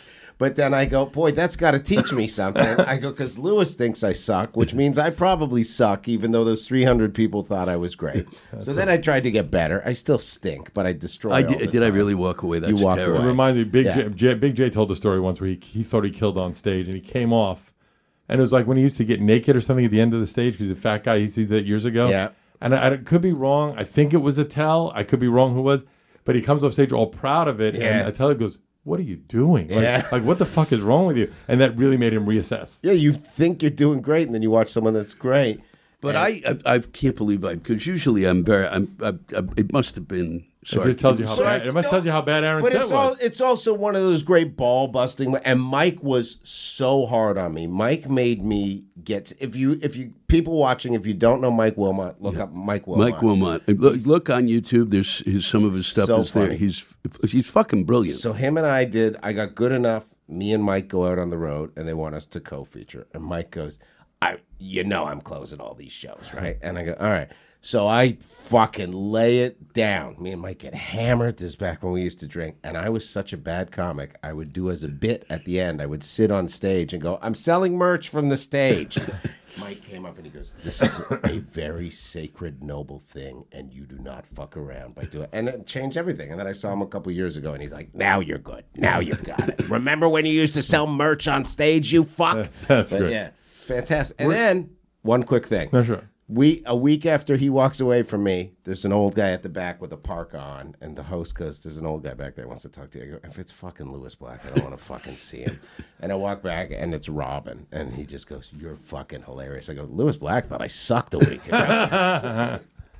But then I go, boy, that's got to teach me something. I go, because Lewis thinks I suck, which means I probably suck, even though those three hundred people thought I was great. So then I tried to get better. I still stink, but I destroy. I all did, the did I time. really walk away? That's You walked terrible. away. It reminded me, Big, Yeah. J, J, Big J told a story once where he, he thought he killed on stage, and he came off. And it was like when he used to get naked or something at the end of the stage, because he's a fat guy. He used to do that years ago. Yeah. And I, I could be wrong. I think it was Attell. I could be wrong who was. But he comes off stage all proud of it. Yeah. And Attell goes, what are you doing? Like, Yeah. like, what the fuck is wrong with you? And that really made him reassess. Yeah, you think you're doing great, and then you watch someone that's great. But I, I I can't believe I because usually I'm very I'm I, I, it must have been. It just tells you how But I- bad. It must no, tells you how bad Aaron But Set it's was. all, it's also one of those great ball busting. And Mike was so hard on me. Mike made me get. If you if you people watching, if you don't know Mike Wilmot, look up Mike Wilmot. Mike Wilmot. Look, look on YouTube. There's his some of his stuff So is there. funny. He's he's fucking brilliant. So him and I did. I got good enough. Me and Mike go out on the road, and they want us to co-feature. And Mike goes, "I, you know, I'm closing all these shows, right?" And I go, "All right." So I fucking lay it down. Me and Mike get hammered. This is back when we used to drink, and I was such a bad comic. I would do as a bit at the end. I would sit on stage and go, "I'm selling merch from the stage." Mike came up and he goes, "This is a very sacred, noble thing, and you do not fuck around by doing it." And it changed everything. And then I saw him a couple years ago, and he's like, "Now you're good. Now you've got it. Remember when you used to sell merch on stage, you fuck?" That's But great. yeah, it's fantastic. And then one quick thing. No, sure. We a week after he walks away from me, there's an old guy at the back with a parka on, and the host goes, "There's an old guy back there who wants to talk to you." I go, "If it's fucking Lewis Black, I don't want to fucking see him." And I walk back, and it's Robin, and he just goes, "You're fucking hilarious." I go, "Lewis Black thought I sucked a week ago." How,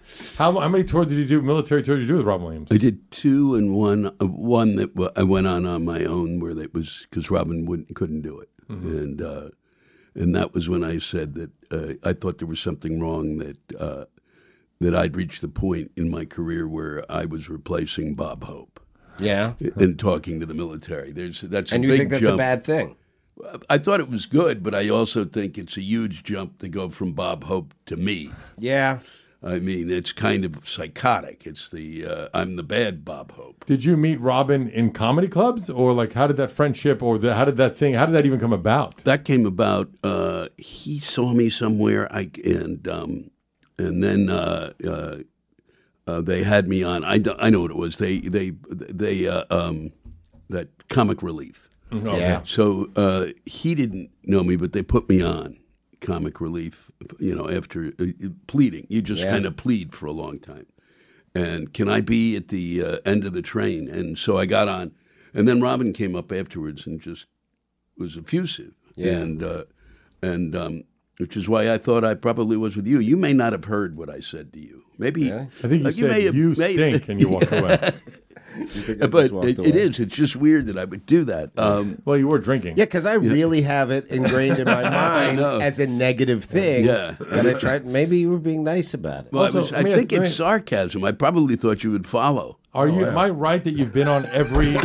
how many tours did you do? Military tours did you do with Robin Williams? I did two and one. Uh, one that w- I went on on my own, where that was because Robin wouldn't couldn't do it, Mm-hmm. and uh, and that was when I said that uh, I thought there was something wrong, that uh, that I'd reached the point in my career where I was replacing Bob Hope Yeah. and talking to the military. There's that's a And you big think that's jump. a bad thing? I thought it was good, but I also think it's a huge jump to go from Bob Hope to me. Yeah. I mean, it's kind of psychotic. It's the uh, I'm the bad Bob Hope. Did you meet Robin in comedy clubs, or like how did that friendship, or the, how did that thing, how did that even come about? That came about. Uh, he saw me somewhere, I and um, and then uh, uh, uh, they had me on. I, don't- I know what it was. They they they uh, um, that Comic Relief. Okay. Yeah. So uh, he didn't know me, but they put me on Comic Relief, you know, after uh, pleading. You just Yeah. kind of plead for a long time. And can I be at the uh, end of the train? And so I got on. And then Robin came up afterwards and just was effusive. Yeah. And, uh, and um, which is why I thought I probably was with you. You may not have heard what I said to you. Maybe. Yeah. I think you like, said may have- you may- stink, and you walked away. You think I But just walked it, away? it is. It's just weird that I would do that. Um, Well, you were drinking. Yeah, because I really have it ingrained in my mind know. as a negative thing. Yeah. And I tried, maybe you were being nice about it. well, Also, I, was, let I me think ask- let it's me- sarcasm. I probably thought you would follow. Are you? Am I right that you've been on every?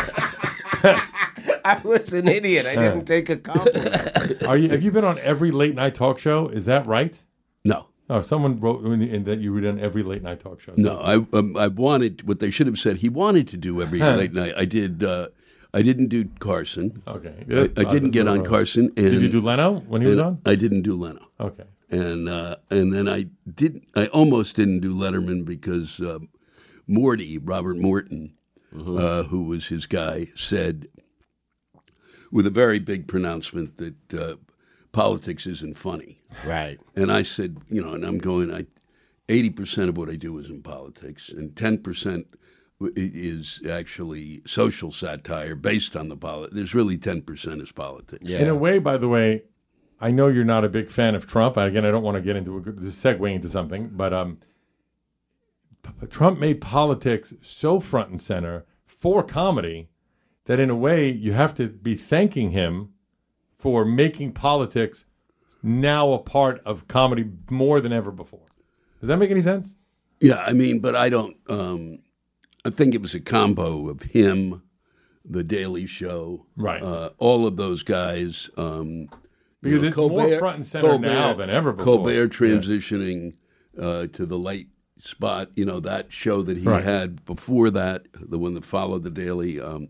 I was an idiot. I didn't take a compliment. Are you? Have you been on every late night talk show? Is that right? No. Oh, someone wrote in, in that you were on every late night talk show. No, I um, I wanted what they should have said. He wanted to do every late night. I did. Uh, I didn't do Carson. Okay. I, I didn't get on Carson. And, Did you do Leno when he was and on? I didn't do Leno. Okay. And uh, and then I did. I almost didn't do Letterman because uh, Morty, Robert Morton, uh, who was his guy, said with a very big pronouncement that uh, politics isn't funny. Right. And I said, you know, and I'm going, I, eighty percent of what I do is in politics, and ten percent is actually social satire based on the politics. There's really ten percent is politics. Yeah. In a way, by the way, I know you're not a big fan of Trump. Again, I don't want to get into a segue into something, but um, P- Trump made politics so front and center for comedy that in a way you have to be thanking him for making politics now a part of comedy more than ever before. Does that make any sense? Yeah, I mean, but I don't, um, I think it was a combo of him, The Daily Show, Right. uh, all of those guys. Um, Because you know, it's more front and center now than ever before. Colbert transitioning uh, to the late spot, you know, that show that he Right. had before that, the one that followed The Daily, um,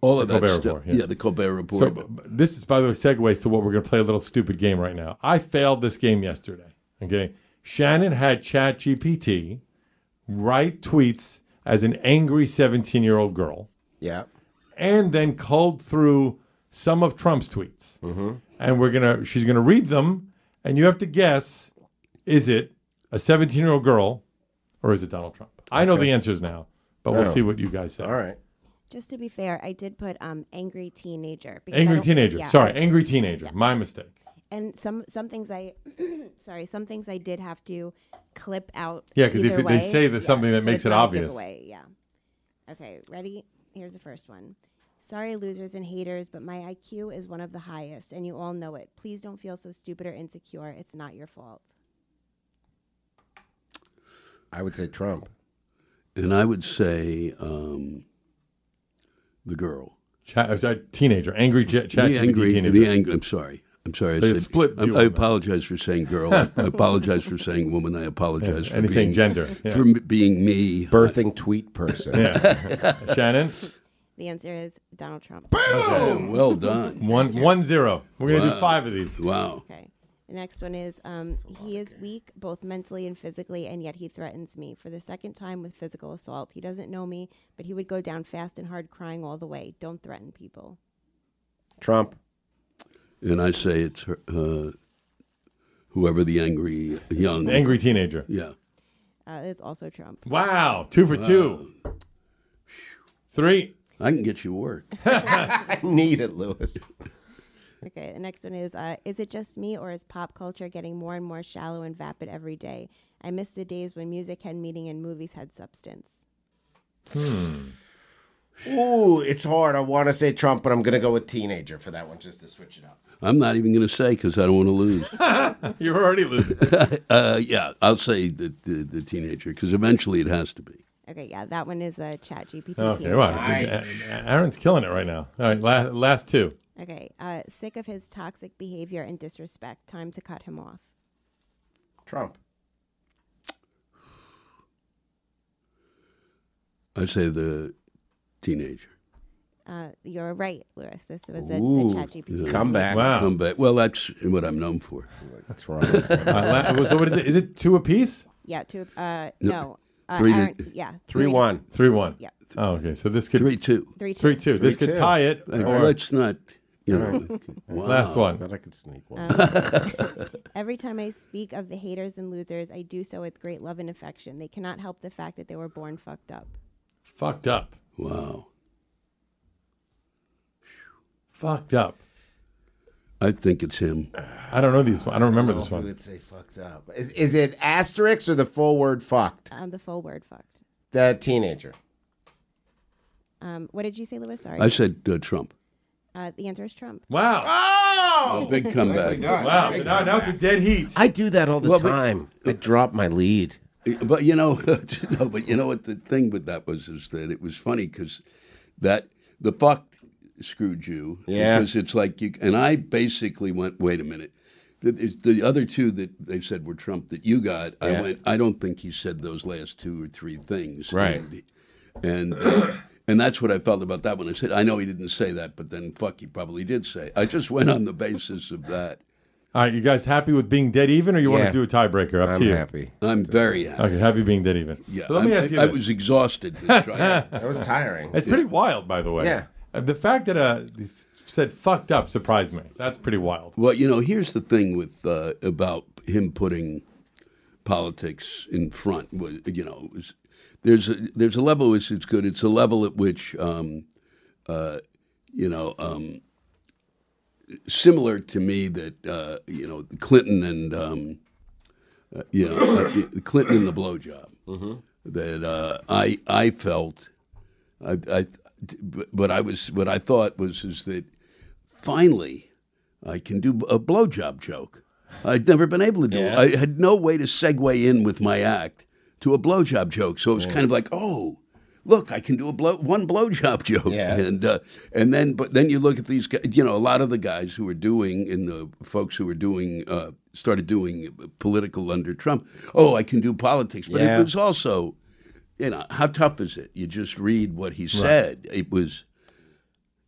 All of The that Colbert stuff. Report, yeah. yeah. the Colbert Report. So b- b- this is, by the way, segues to what we're going to play a little stupid game right now. I failed this game yesterday. Okay, Shannon had ChatGPT write tweets as an angry seventeen-year-old girl, Yeah. and then culled through some of Trump's tweets. Mm-hmm. And we're gonna, she's gonna read them, and you have to guess: is it a seventeen-year-old girl, or is it Donald Trump? I know the answers now, but we'll Oh. see what you guys say. All right. Just to be fair, I did put um angry teenager. because I Angry don't- teenager. yeah, Sorry, I- angry teenager. My mistake. And some some things I, sorry, some things I did have to clip out. Yeah, 'cause if either they way. say there's something that so makes it's it not a obvious. giveaway, yeah. Okay, ready? Here's the first one. Sorry, losers and haters, but my I Q is one of the highest, and you all know it. Please don't feel so stupid or insecure. It's not your fault. I would say Trump. And I would say um, the girl. Chat, uh, sorry, teenager. Angry ch- chat the angry, teenager. the angry. I'm sorry. I'm sorry. So I, you said, split I, view I on that. apologize for saying girl. I, I apologize for saying woman. I apologize for and he's being saying gender. Yeah. for m- being me. Birthing tweet person. Yeah. Shannon, The answer is Donald Trump. Oh, well done. one one zero. We're gonna do Wow. five of these. Wow. Okay. The next one is um, he is weak both mentally and physically, and yet he threatens me. For the second time with physical assault. He doesn't know me, but he would go down fast and hard crying all the way. Don't threaten people. Trump. And I say it's her, uh, whoever the angry young. The angry teenager. Yeah. Uh, it's also Trump. Wow. Two for two. Three. I can get you work. I need it, Lewis. Okay, the next one is, uh, is it just me or is pop culture getting more and more shallow and vapid every day? I miss the days when music had meaning and movies had substance. Ooh, it's hard. I want to say Trump, but I'm going to go with teenager for that one just to switch it up. I'm not even going to say because I don't want to lose. You're already losing. uh, yeah, I'll say the, the, the teenager because eventually it has to be. Okay, yeah, that one is a chat G P T. Okay, teenager. well, Nice. Aaron's killing it right now. All right, last, last two. Okay, uh, sick of his toxic behavior and disrespect. Time to cut him off. Trump. I say the teenager. Uh, you're right, Lewis. This was a, Ooh, the chat G P T. Come back. Wow. Come back. Well, that's what I'm known for. That's wrong. Uh, la- so what is it? Is it two apiece? Yeah, two. Uh, No, no. Uh, three to- Aaron, yeah. Three one. Three one. Yeah. Oh, okay. So this could Three two. Three, two. three two. This Three, could two. tie it. Hey, Or let's not, you know. Wow. last one. Thought I could sneak one. Every time I speak of the haters and losers, I do so with great love and affection. They cannot help the fact that they were born fucked up. Fucked up. Wow. Fucked up. I think it's him. I don't know these. I don't remember I don't this know if we one. would say fucks up. Is, is it asterisk or the full word fucked? Um, the full word fucked. The teenager. Um, what did you say, Lewis? Sorry. I said uh, Trump. Uh, the answer is Trump. Wow. Oh! Big comeback. Wow. So now, now it's a dead heat. I do that all the Well, but- time. I drop my lead. But you know, no, but you know what the thing with that was is that it was funny because that the fuck screwed you. Yeah. Because it's like you and I basically went, wait a minute. The, the other two that they said were Trump that you got, I Yeah. went, I don't think he said those last two or three things. Right. And and, uh, and that's what I felt about that one. I said, I know he didn't say that, but then fuck, he probably did say. I just went on the basis of that. All right, you guys happy with being dead even, or you want Yeah. to do a tiebreaker? Up I'm to you. happy. I'm very happy. Okay, happy being dead even. Yeah, So let me I'm- ask you I, I this. was exhausted. to try that. That was tiring. It's pretty wild, by the way. Yeah. Uh, The fact that uh, he said fucked up surprised me. That's pretty wild. Well, you know, here's the thing with uh, about him putting politics in front. Was you know, was, there's a there's a level which it's good. It's a level at which um, uh, you know, um, similar to me that uh, you know, Clinton and um, uh, you know, uh, Clinton and the blowjob. That uh, I I felt, I, I but I was what I thought was is that finally I can do a blowjob joke. I'd never been able to do Yeah. it. I had no way to segue in with my act to a blowjob joke. So it was kind of like, oh, look, I can do a blow one blowjob joke. Yeah. And uh, and then but then you look at these guys, you know, a lot of the guys who were doing and the folks who were doing uh, started doing political under Trump. Oh, I can do politics. But Yeah. it was also, you know, how tough is it? You just read what he said. It was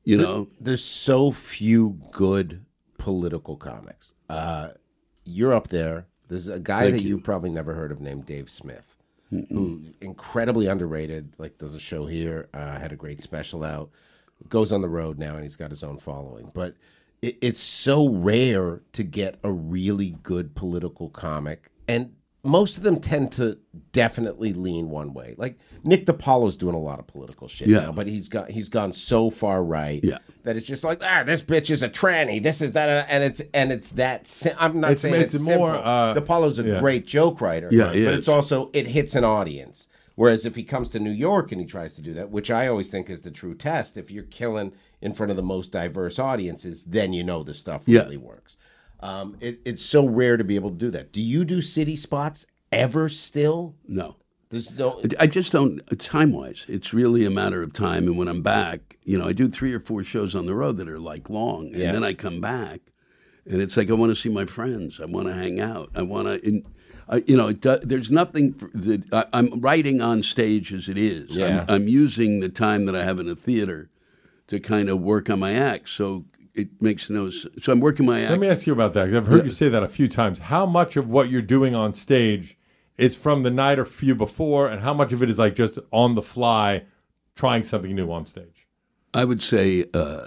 You know, There's so few good political comics. Uh, you're up there. There's a guy Thank that you. you've probably never heard of named Dave Smith, who incredibly underrated. Like does a show here. Uh, had a great special out. Goes on the road now, and he's got his own following. But it, it's so rare to get a really good political comic, and most of them tend to definitely lean one way. Like Nick DiPaolo's doing a lot of political shit Yeah. now, but he's got he's gone so far right Yeah. that it's just like ah, this bitch is a tranny. This is that, and it's and it's that. Sim- I'm not It's- saying it's it's, more, simple. uh, DiPaolo's a yeah. great joke writer, Yeah, he but is. it's also it hits an audience. Whereas if he comes to New York and he tries to do that, which I always think is the true test, if you're killing in front of the most diverse audiences, then you know the stuff Yeah. really works. Um, it, it's so rare to be able to do that. Do you do city spots ever still? no. There's no. I just don't, time wise, it's really a matter of time. And when I'm back, you know, I do three or four shows on the road that are like long. And Yeah. then I come back and it's like, I want to see my friends. I want to hang out. I want to, I, you know, it do, there's nothing for, that I, I'm writing on stage as it is. Yeah. I'm, I'm using the time that I have in a theater to kind of work on my act. So it makes no sense. So I'm working my act. Let me ask you about that. 'Cause I've heard you say that a few times. How much of what you're doing on stage is from the night or few before, and how much of it is like just on the fly, trying something new on stage? I would say uh,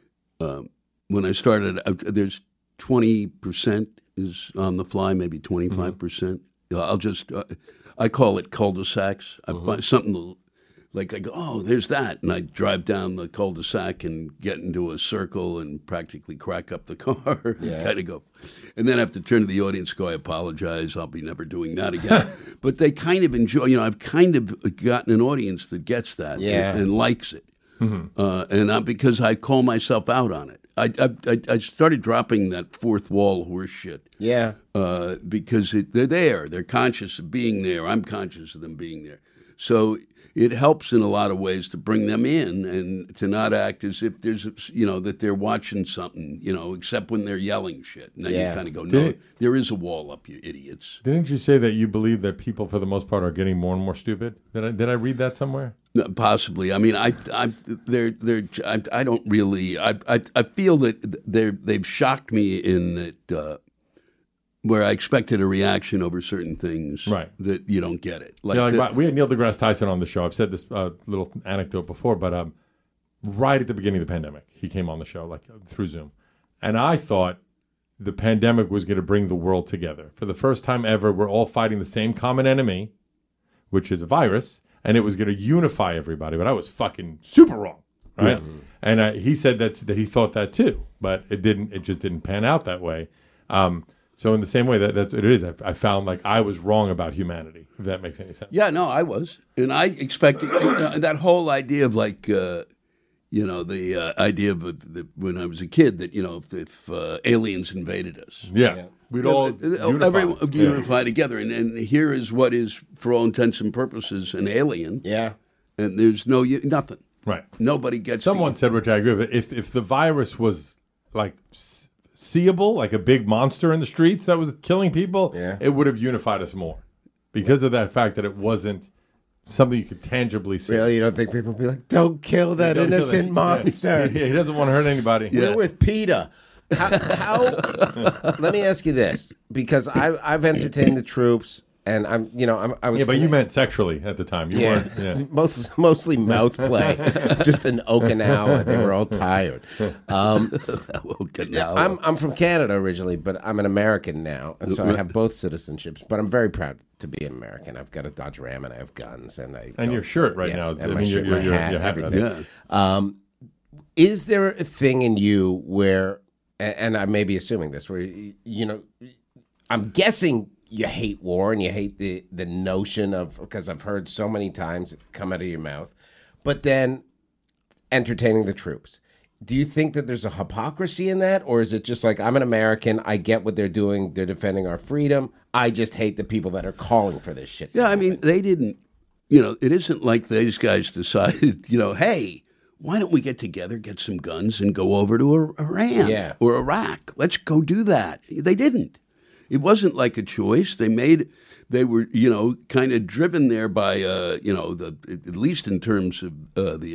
um, when I started, uh, there's twenty percent is on the fly, maybe twenty-five percent. I'll just, uh, I call it cul-de-sacs. I find something like I go, oh, there's that. And I drive down the cul-de-sac and get into a circle and practically crack up the car and kind of go. And then I have to turn to the audience and go, I apologize. I'll be never doing that again. But they kind of enjoy, you know, I've kind of gotten an audience that gets that Yeah. and, and likes it. Uh, and not because I call myself out on it. I, I, I started dropping that fourth wall horse shit Yeah. uh, because it, they're there. They're conscious of being there. I'm conscious of them being there. So it helps in a lot of ways to bring them in and to not act as if there's, you know, that they're watching something, you know, except when they're yelling shit. And then Yeah. you kind of go, Did no, it- there is a wall up, you idiots. Didn't you say that you believe that people, for the most part, are getting more and more stupid? Did I did I read that somewhere? No, possibly. I mean, I, I, they're, they're, I, I don't really. I, I, I feel that they're, they've shocked me in that uh, where I expected a reaction over certain things, Right. That you don't get it. Like, yeah, like the- my- we had Neil deGrasse Tyson on the show. I've said this uh, little anecdote before, but um, right at the beginning of the pandemic, he came on the show like uh, through Zoom, and I thought the pandemic was going to bring the world together for the first time ever. We're all fighting the same common enemy, which is a virus, and it was going to unify everybody. But I was fucking super wrong, right? Yeah. And uh, he said that that he thought that too, but it didn't. It just didn't pan out that way. Um, so in the same way that that's what it is, I, I found like I was wrong about humanity. If that makes any sense. Yeah, no, I was, and I expected uh, that whole idea of like, uh, you know, the uh, idea of uh, the, when I was a kid that you know if, if uh, aliens invaded us, Yeah, we'd all Uh, uh, unify. everyone would Yeah. unify together, and, and here is what is, for all intents and purposes, an alien, Yeah. and there's no nothing. Right. Nobody gets. Someone to, said, which I agree with, if if the virus was like s- seeable, like a big monster in the streets that was killing people, Yeah. it would have unified us more because of that fact that it wasn't something you could tangibly see. Really, you don't think people be like, "Don't kill that Don't kill innocent that- monster"? Yes. Yeah, he doesn't want to hurt anybody. We're with PETA. How, how? Let me ask you this, because I, I've entertained the troops, and I'm, you know, I'm, I was. Yeah, but you meant sexually at the time. You Yeah, weren't. Yeah. Most, mostly mouth play, just in Okinawa. They were all tired. Um, Okinawa. I'm I'm from Canada originally, but I'm an American now, and so I have both citizenships. But I'm very proud to be an American. I've got a Dodge Ram, and I have guns, and I And don't- your shirt right yeah, now. Is, and I my mean, shirt, your, my your, hat, your hat, everything. right? yeah. Um, is there a thing in you where, a- and I may be assuming this, where you, you know, I'm guessing you hate war and you hate the the notion of, because I've heard so many times it come out of your mouth, but then entertaining the troops. Do you think that there's a hypocrisy in that, or is it just like, I'm an American, I get what they're doing, they're defending our freedom, I just hate the people that are calling for this shit to Yeah, I happen? mean, they didn't, you know, it isn't like these guys decided, you know, hey, why don't we get together, get some guns, and go over to Iran Yeah. or Iraq? Let's go do that. They didn't. It wasn't like a choice. They made, they were, you know, kind of driven there by, uh, you know, the at least in terms of uh, the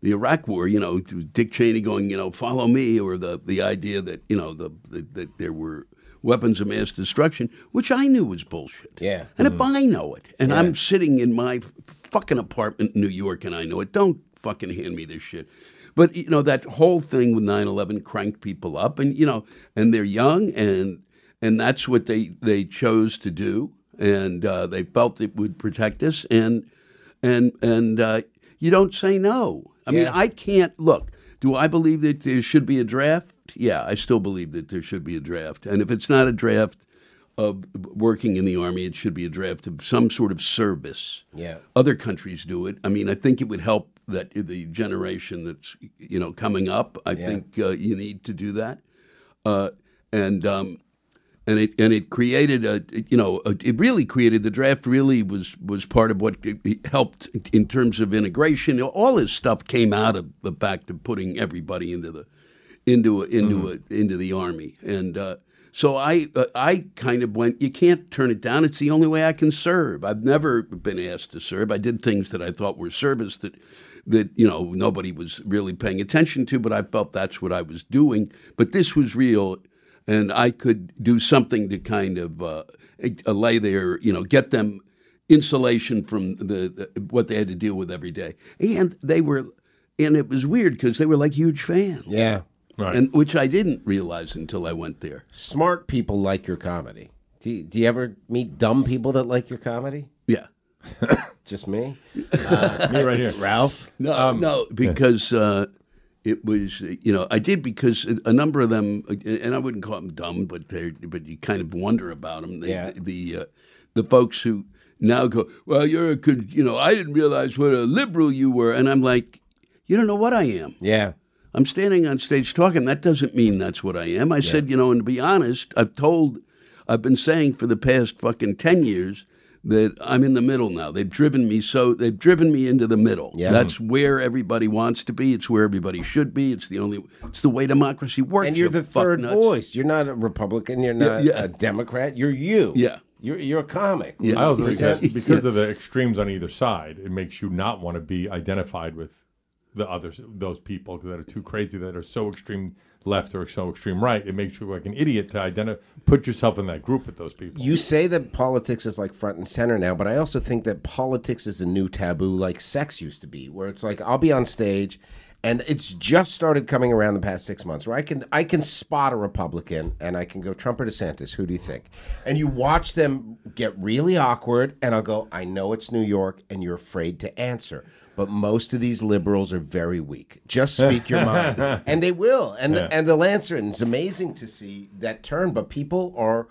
the Iraq War, you know, Dick Cheney going, you know, follow me, or the, the idea that, you know, the, the that there were weapons of mass destruction, which I knew was bullshit. Yeah. And if I know it, and Yeah. I'm sitting in my fucking apartment in New York and I know it, don't fucking hand me this shit. But, you know, that whole thing with nine eleven cranked people up, and, you know, and they're young, and and that's what they, they chose to do, and uh, they felt it would protect us, and, and, and uh, you don't say no. I mean, Yeah. I can't, look, do I believe that there should be a draft? Yeah, I still believe that there should be a draft. And if it's not a draft of working in the Army, it should be a draft of some sort of service. Yeah. Other countries do it. I mean, I think it would help that the generation that's, you know, coming up. I Yeah. think uh, you need to do that. Uh, and um, and it and it created a, you know, a, it really created, the draft really was was part of what it helped in terms of integration. All this stuff came out of the fact of putting everybody into the into a, into mm-hmm. a, into the Army. And uh, so I uh, I kind of went, you can't turn it down. It's the only way I can serve. I've never been asked to serve. I did things that I thought were service that that you know nobody was really paying attention to, but I felt that's what I was doing. But this was real, and I could do something to kind of uh, allay their, you know, get them insulation from the, the what they had to deal with every day. And they were, and it was weird because they were like huge fans. Yeah. Right. And which I didn't realize until I went there. Smart people like your comedy. Do you, do you ever meet dumb people that like your comedy? Yeah. Just me? Uh, me right here. Ralph? No, Um, no, because uh, it was, you know, I did because a number of them, and I wouldn't call them dumb, but they but you kind of wonder about them. They, Yeah. The uh, the folks who now go, well, you're a, good, you know, I didn't realize what a liberal you were, and I'm like, you don't know what I am. Yeah. I'm standing on stage talking. That doesn't mean that's what I am. I yeah. said, you know, and to be honest, I've told, I've been saying for the past fucking ten years that I'm in the middle now. They've driven me so, they've driven me into the middle. Yeah. That's where everybody wants to be. It's where everybody should be. It's the only, it's the way democracy works. And you're the third nuts. voice. You're not a Republican. You're not Yeah, yeah. a Democrat. You're you. Yeah. You're, you're a comic. Yeah. I also think that Present- because of the extremes on either side, it makes you not want to be identified with the others, those people that are too crazy, that are so extreme left or so extreme right. It makes you look like an idiot to identify, put yourself in that group with those people. You say that politics is like front and center now, but I also think that politics is a new taboo like sex used to be, where it's like I'll be on stage and it's just started coming around the past six months where I can I can spot a Republican and I can go, Trump or DeSantis, who do you think? And you watch them get really awkward and I'll go, I know it's New York and you're afraid to answer. But most of these liberals are very weak. Just speak your mind. And they will. And, Yeah. the, and they'll answer it. And it's amazing to see that turn. But people are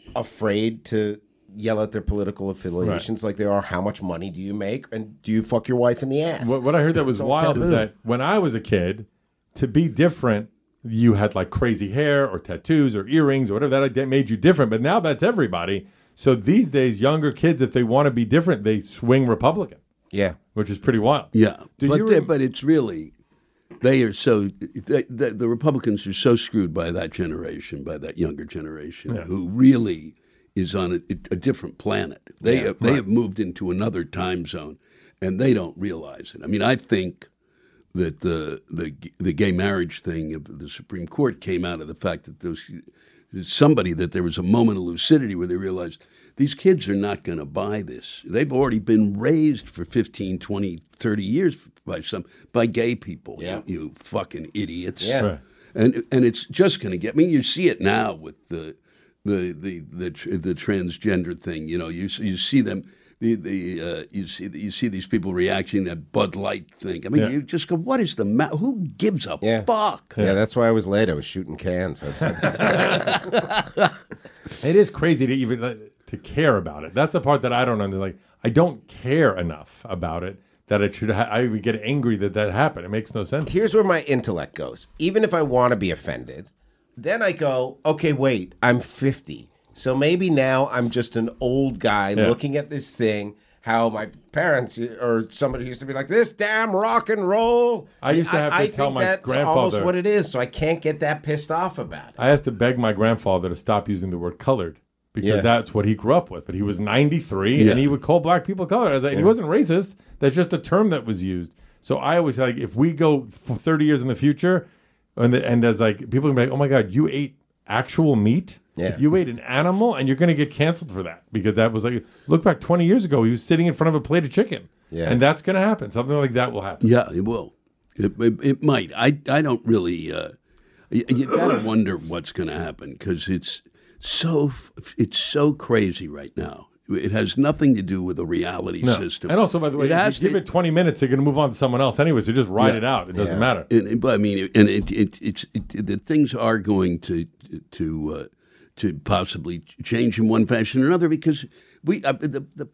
afraid to yell out their political affiliations like they are. How much money do you make? And do you fuck your wife in the ass? What, what I heard that was It's all wild taboo. is that when I was a kid, to be different, you had like crazy hair or tattoos or earrings or whatever that, that made you different. But now that's everybody. So these days, younger kids, if they want to be different, they swing Republican, Yeah. which is pretty wild. Yeah. Do but, you they- rem- but it's really, they are so, they, the, the Republicans are so screwed by that generation, by that younger generation, Yeah. who really is on a, a different planet. They, Yeah, have, they have moved into another time zone, and they don't realize it. I mean, I think that the the the gay marriage thing of the Supreme Court came out of the fact that those somebody that there was a moment of lucidity where they realized these kids are not going to buy this. They've already been raised for fifteen, twenty, thirty years by some by gay people. Yeah. You, you fucking idiots. Yeah. Right. And and it's just going to get. I mean, you see it now with the the the the, tr- the transgender thing. You know, you you see them. The the uh, you see you see these people reacting to that Bud Light thing. I mean, Yeah. you just go, what is the ma- Who gives a Yeah. fuck? Yeah, that's why I was late. I was shooting cans. So it's like, It is crazy to even uh, to care about it. That's the part that I don't understand. Like, I don't care enough about it that it should. Ha- I would get angry that that happened. It makes no sense. here's where my intellect goes. Even if I want to be offended, then I go, okay, wait, I'm fifty. So maybe now I'm just an old guy Yeah. looking at this thing, how my parents or somebody used to be like, this damn rock and roll. I used to have to I tell think my that's grandfather- almost what it is, so I can't get that pissed off about it. I had to beg my grandfather to stop using the word colored because Yeah. that's what he grew up with. But he was ninety-three Yeah. and he would call black people colored. I was like, and he wasn't racist. That's just a term that was used. So I always like if we go for thirty years in the future, and the, and as like people can be like, oh my god, you ate actual meat. Yeah. You ate an animal, and you're going to get canceled for that because that was like look back twenty years ago. He was sitting in front of a plate of chicken. Yeah. And that's going to happen. Something like that will happen. Yeah, it will. It, it, it might. I, I don't really. Uh, you you got to wonder what's going to happen because it's so it's so crazy right now. It has nothing to do with a reality No. system. And also, by the way, it if has you give to- it twenty minutes, they're going to move on to someone else anyway. So just ride Yeah. it out. It doesn't Yeah. matter. And, but I mean, and it, it, it's it, the things are going to to uh, to possibly change in one fashion or another because we uh, the, the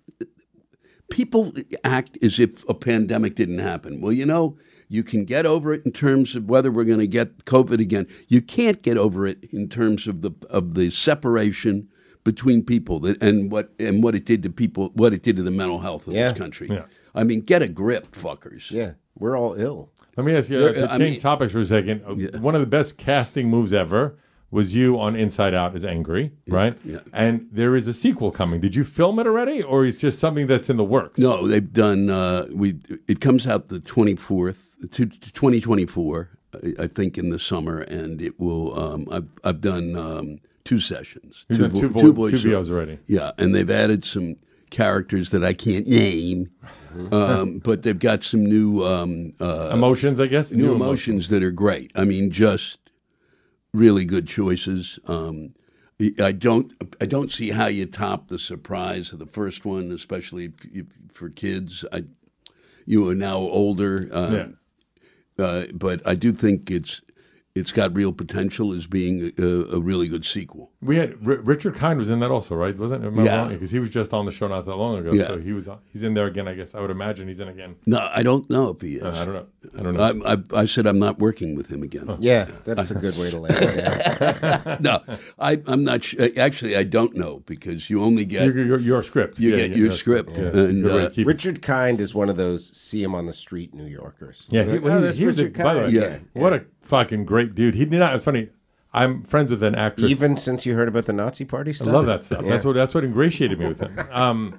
people act as if a pandemic didn't happen. Well, you know, you can get over it in terms of whether we're going to get COVID again. You can't get over it in terms of the of the separation between people that, and what and what it did to people, what it did to the mental health of Yeah. this country. Yeah. I mean, get a grip, fuckers. Yeah, we're all ill. Let me ask you, uh, You're- to I change mean- topics for a second. Uh, Yeah. One of the best casting moves ever was you on Inside Out as Angry, right? yeah. And there is a sequel coming. Did you film it already, or it's just something that's in the works? No, they've done. Uh, we it comes out the twenty fourth, twenty twenty four, I, I think, in the summer, and it will. Um, I've I've done um, two sessions, You've done two, vo- vo- voice two shows. V Os already. Yeah, and they've added some characters that I can't name, um, but they've got some new um, uh, Emotions, I guess. new emotions that are great. I mean, just really good choices. Um, I don't, I don't see how you top the surprise of the first one, especially if you, for kids. I, you are now older, uh, uh, but I do think it's, it's got real potential as being a, a really good sequel. We had R- Richard Kind was in that also, right? Wasn't it? Yeah. Because he was just on the show not that long ago. Yeah. So he was. On, he's in there again. I guess I would imagine he's in again. No, I don't know if he is. Uh, I don't know. I don't know. I, I, I said I'm not working with him again. Yeah, that's a good way to land it. Yeah. No, I, I'm not. Sh- actually, I don't know because you only get your, your, your script. you Yeah, get yeah, your yeah. script, Yeah. and Good way to uh, keep it. Richard Kind is one of those see him on the street New Yorkers. Yeah, Like, he, well, oh, he- that's he was a, Richard by the way, Kind. Yeah. what a fucking great dude. He did not. It's funny. I'm friends with an actress. Even since you heard about the Nazi party I stuff? love that stuff. Yeah. That's what that's what ingratiated me with him. Um,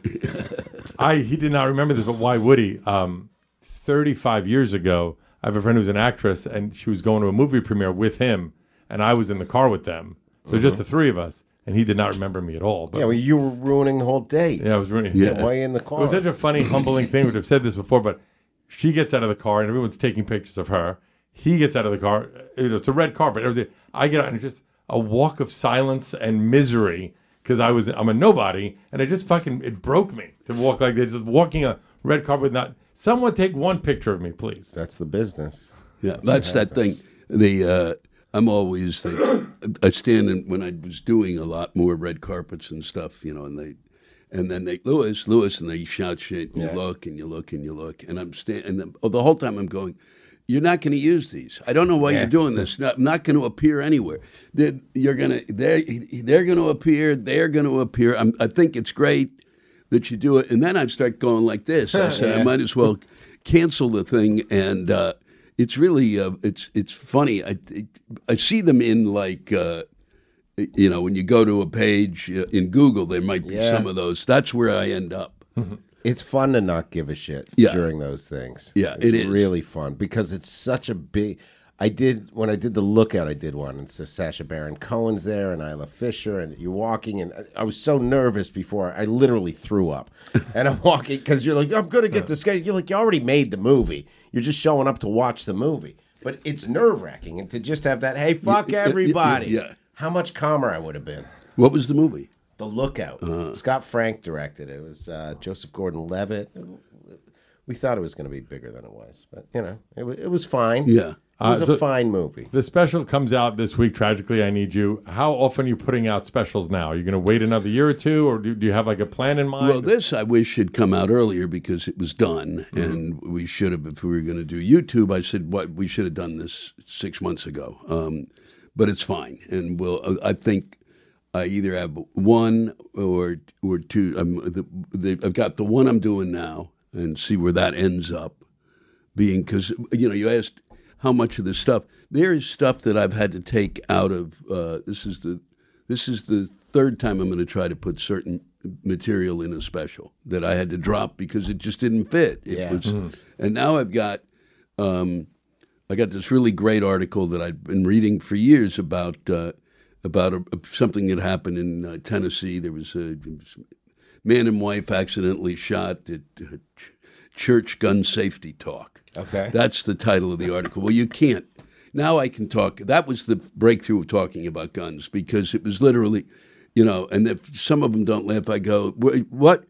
I he did not remember this, but why would he? Um, Thirty-five years ago, I have a friend who's an actress, and she was going to a movie premiere with him, and I was in the car with them. So just the three of us, and he did not remember me at all. But Yeah, well, you were ruining the whole day. yeah, I was really Yeah. Why in the car? It was such a funny, humbling thing. We'd have said this before, but she gets out of the car and everyone's taking pictures of her. He gets out of the car. You know, it's a red carpet. Everything. I get out and it's just a walk of silence and misery because I was I'm a nobody, and it just fucking it broke me to walk like this, just walking a red carpet. Not someone take one picture of me, please. That's the business. yeah, that's, that thing. The uh, I'm always the, I stand in, when I was doing a lot more red carpets and stuff, you know, and they. And then they, Lewis, Lewis, and they shout shit. And Yeah. You look and you look and you look, and I'm standing. And the, oh, the whole time I'm going, "You're not going to use these. I don't know why Yeah. you're doing this. Not, I'm not going to appear anywhere. They're, you're gonna, they're, they're going to appear. They're going to appear. I'm, I think it's great that you do it." And then I'd start going like this. I said, I might as well cancel the thing. And uh, it's really, uh, it's, it's funny. I, I see them in like. Uh, You know, when you go to a page uh, in Google, there might be Yeah. some of those. That's where I end up. It's fun to not give a shit Yeah. during those things. Yeah, it's it is. really fun because it's such a big. I did when I did the Lookout. I did one, and so Sacha Baron Cohen's there, and Isla Fisher, and you're walking, and I was so nervous before I literally threw up. And I'm walking because you're like, I'm gonna get this guy. You're like, you already made the movie. You're just showing up to watch the movie, but it's nerve wracking, and to just have that, hey, fuck Yeah, yeah, everybody. yeah. How much calmer I would have been. What was the movie? The Lookout. Uh-huh. Scott Frank directed it. It was uh, Joseph Gordon-Levitt. We thought it was going to be bigger than it was, but you know, it was, it was fine. Yeah. It was Uh, a so- fine movie. The special comes out this week. Tragically, I Need You. How often are you putting out specials now? Are you going to wait another year or two, or do, do you have like a plan in mind? Well, this I wish had come out earlier because it was done, and we should have. If we were going to do YouTube, I said, "What we should have done this six months ago." Um, but it's fine, and we'll. I think I either have one or or two. Um, the, the, I've got the one I'm doing now, and see where that ends up being. Because you know, you asked how much of the stuff. There is stuff that I've had to take out of. Uh, this is the this is the third time I'm going to try to put certain material in a special that I had to drop because it just didn't fit. It Yeah. was, and now I've got um, I got this really great article that I'd been reading for years about uh, about a, something that happened in uh, Tennessee. There was a man and wife accidentally shot at uh, ch- church gun safety talk. Okay. That's the title of the article. Well, you can't. Now I can talk. That was the breakthrough of talking about guns, because it was literally, you know, and if some of them don't laugh, I go, what?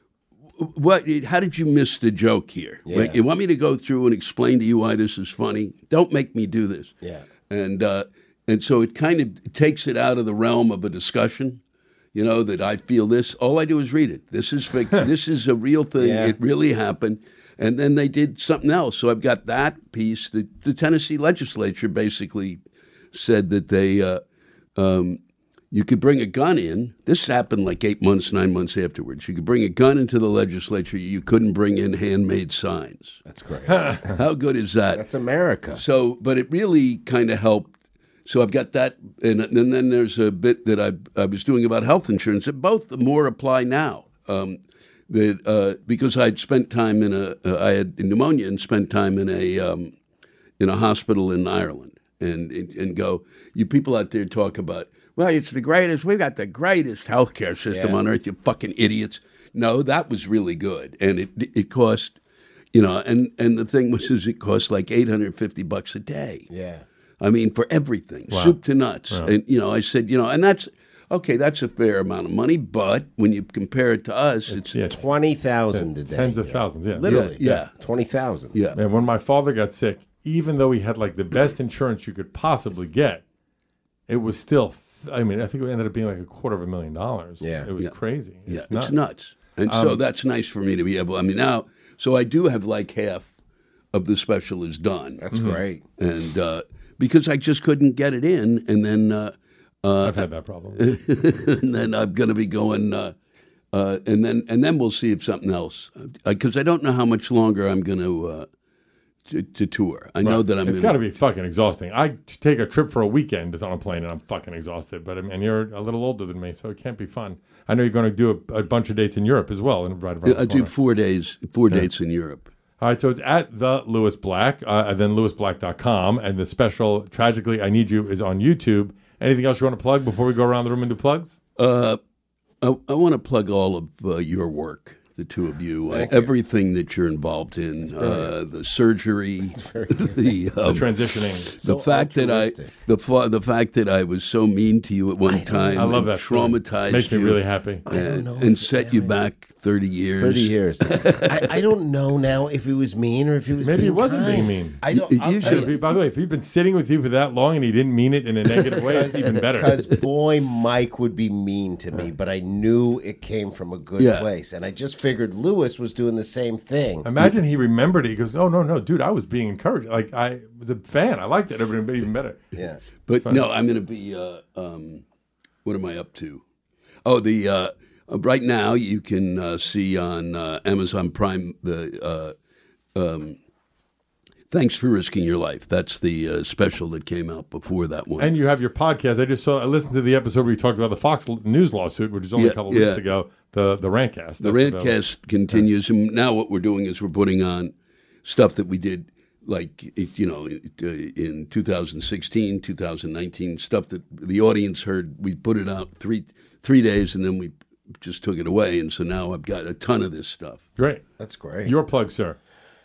What? How did you miss the joke here? Yeah. Like, you want me to go through and explain to you why this is funny? Don't make me do this. Yeah. And uh, and so it kind of takes it out of the realm of a discussion. You know, that I feel this. All I do is read it. This is fake. This is a real thing. Yeah. It really happened. And then they did something else. So I've got that piece. The, the Tennessee legislature basically said that they uh, um, you could bring a gun in. This happened like eight months, nine months afterwards. You could bring a gun into the legislature. You couldn't bring in handmade signs. That's great. How good is that? That's America. So, but it really kind of helped. So I've got that, and, and then there's a bit that I, I was doing about health insurance. Both more apply now. Um, that uh, because I'd spent time in a, uh, I had pneumonia and spent time in a um, in a hospital in Ireland, and, and and go. You people out there talk about, well, it's the greatest. We've got the greatest healthcare system Yeah. on earth. You fucking idiots. No, that was really good, and it it cost, you know, and and the thing was, is it cost like eight hundred fifty bucks a day. Yeah. I mean, for everything, Wow. soup to nuts. Wow. And, you know, I said, you know, and that's, okay, that's a fair amount of money, but when you compare it to us, it's, Yeah, Twenty thousand a day. tens of thousands. Yeah, Literally. Yeah, yeah. Twenty thousand. yeah. And when my father got sick, even though he had like the best insurance you could possibly get, it was still. Th- I mean, I think it ended up being like a quarter of a million dollars. Yeah. it was Yeah. crazy. Yeah, It's it's nuts. nuts. And so that's nice for me to be able, I mean, now, so I do have like half of the special is done. That's great. And uh, because I just couldn't get it in, and then uh, uh, I've had that problem. and then I'm going to be going, uh, uh, and then and then we'll see if something else, because I don't know how much longer I'm going to, uh, to to tour. I know that I'm. It's got to be fucking exhausting. I t- take a trip for a weekend on a plane and I'm fucking exhausted. But and you're a little older than me, so it can't be fun. I know you're going to do a, a bunch of dates in Europe as well, and right around the I do corner. four days, four dates in Europe. All right, so it's at the Lewis Black, uh, and then lewis black dot com, and the special Tragically I Need You is on YouTube. Anything else you want to plug before we go around the room and do plugs? Uh, I, I want to plug all of uh, your work, the two of you, uh, everything that you're involved in, uh, the surgery, the, um, The transitioning. the fact that I, altruistic. the fa- the fact that I was so mean to you at one time, I love and that. story. traumatized Makes me you, really happy. and, know and if- set you back thirty years. Thirty years. I, I don't know now if it was mean or if it was. Maybe being it wasn't kind. being mean. I don't. You- I'll you tell should If you. he- by the way, if he'd been sitting with you for that long and he didn't mean it in a negative way, it's even better. Because boy, Mike would be mean to me, but I knew it came from a good Yeah. place, and I just figured Lewis was doing the same thing. Imagine he remembered it. He goes, "Oh no, no, dude, I was being encouraged. Like I was a fan. I liked it. Everybody even better." Yeah. But no, I'm going to be. Uh, um, what am I up to? Oh, the uh, uh, right now you can uh, see on uh, Amazon Prime the uh, um, Thanks for Risking Your Life. That's the uh, special that came out before that one. And you have your podcast. I just saw. I listened to the episode where you talked about the Fox News lawsuit, which is only Yeah, a couple of yeah. weeks ago. The the Rantcast. The That's available. Rantcast continues, and now what we're doing is we're putting on stuff that we did, like you know, in two thousand sixteen, two thousand nineteen, stuff that the audience heard. We put it out three three days, and then we just took it away, and so now I've got a ton of this stuff. Great. That's great. Your plug, sir.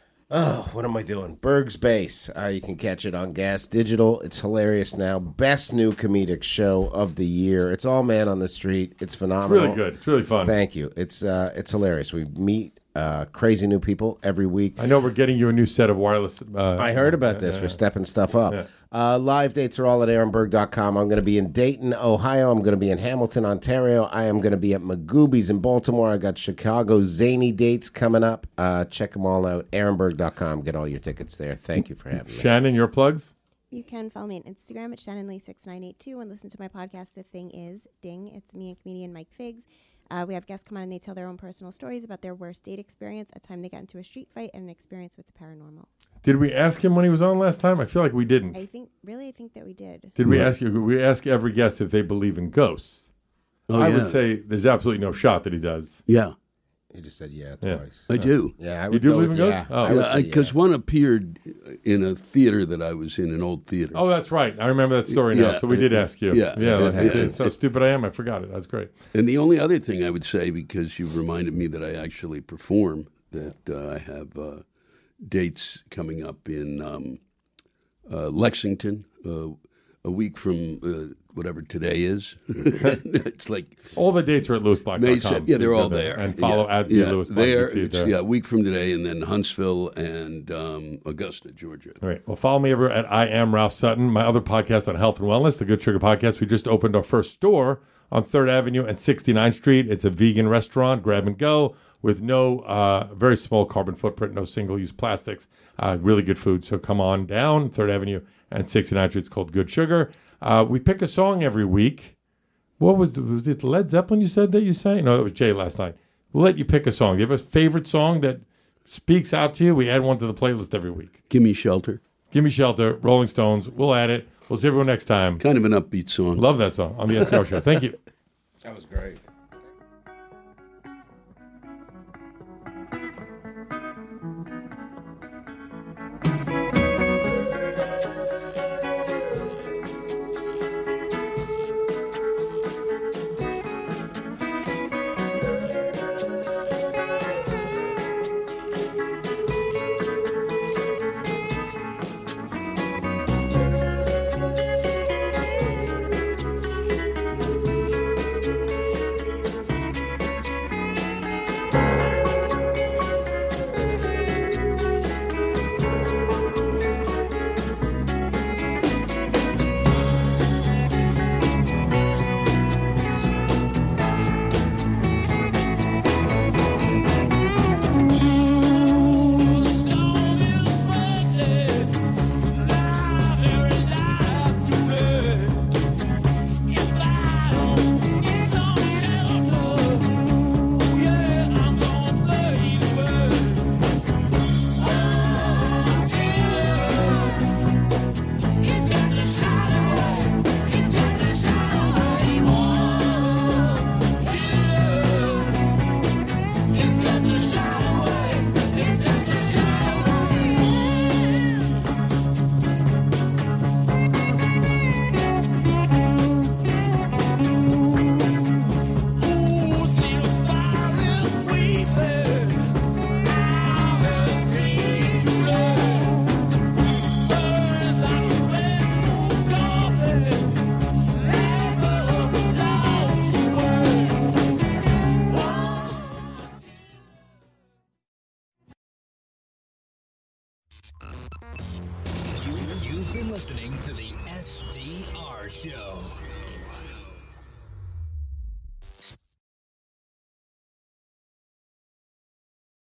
Oh, what am I doing? Berg's Base. Uh, you can catch it on Gas Digital. It's hilarious now. Best new comedic show of the year. It's all man on the street. It's It's phenomenal. really good. It's really fun. Thank you. It's uh, it's hilarious. We meet uh, crazy new people every week. I know we're getting you a new set of wireless. Uh, I heard about this. uh, We're stepping stuff up. Yeah. Uh, live dates are all at aaron berg dot com. I'm going to be in Dayton, Ohio. I'm going to be in Hamilton, Ontario. I am going to be at Magooby's in Baltimore. I got Chicago zany dates coming up. Uh, check them all out. aaron berg dot com. Get all your tickets there. Thank you for having me. Shannon, your plugs. You can follow me on Instagram at Shannon Lee six nine eight two and listen to my podcast, The Thing Is Ding. It's me and comedian Mike Figs. Uh, we have guests come on and they tell their own personal stories about their worst date experience, a time they got into a street fight, and an experience with the paranormal. Did we ask him when he was on last time? I feel like we didn't. I think, really, I think that we did. Did we ask you? We ask every guest if they believe in ghosts. Oh, I yeah. would say there's absolutely no shot that he does. Yeah. He just said yeah Yeah. twice. I do. Yeah, I You would do go believe with in ghosts? yeah. Oh. I would Yeah, say because yeah. one appeared in a theater that I was in, an old theater. Oh, that's right. I remember that story now. Yeah. So we did ask you. Yeah. Yeah. Yeah. that- Yeah. It's so stupid I am. I forgot it. That's great. And the only other thing I would say, because you've reminded me that I actually perform, that uh, I have uh, dates coming up in um, uh, Lexington, uh, a week from uh, whatever today is. It's like All the dates are at lewis black dot com. May se- yeah, they're all there. And follow yeah. at the yeah. Lewis Black. There, You can see it it's, there. yeah, a week from today, and then Huntsville and um, Augusta, Georgia. All right. Well, follow me everywhere at I am Ralph Sutton. My other podcast on health and wellness, the Good Sugar Podcast. We just opened our first store on third Avenue and sixty-ninth Street. It's a vegan restaurant, grab and go, with no uh, very small carbon footprint, no single-use plastics. Uh, really good food. So come on down third Avenue and sixty-ninth Street. It's called Good Sugar. Uh, we pick a song every week. What was the, was it Led Zeppelin you said that you sang? No, that was Jay last night. We'll let you pick a song. Do you have a favorite song that speaks out to you? We add one to the playlist every week. Give Me Shelter. Give Me Shelter, Rolling Stones. We'll add it. We'll see everyone next time. Kind of an upbeat song. Love that song on the S D R Show. Thank you. That was great. You've been listening to the S D R Show.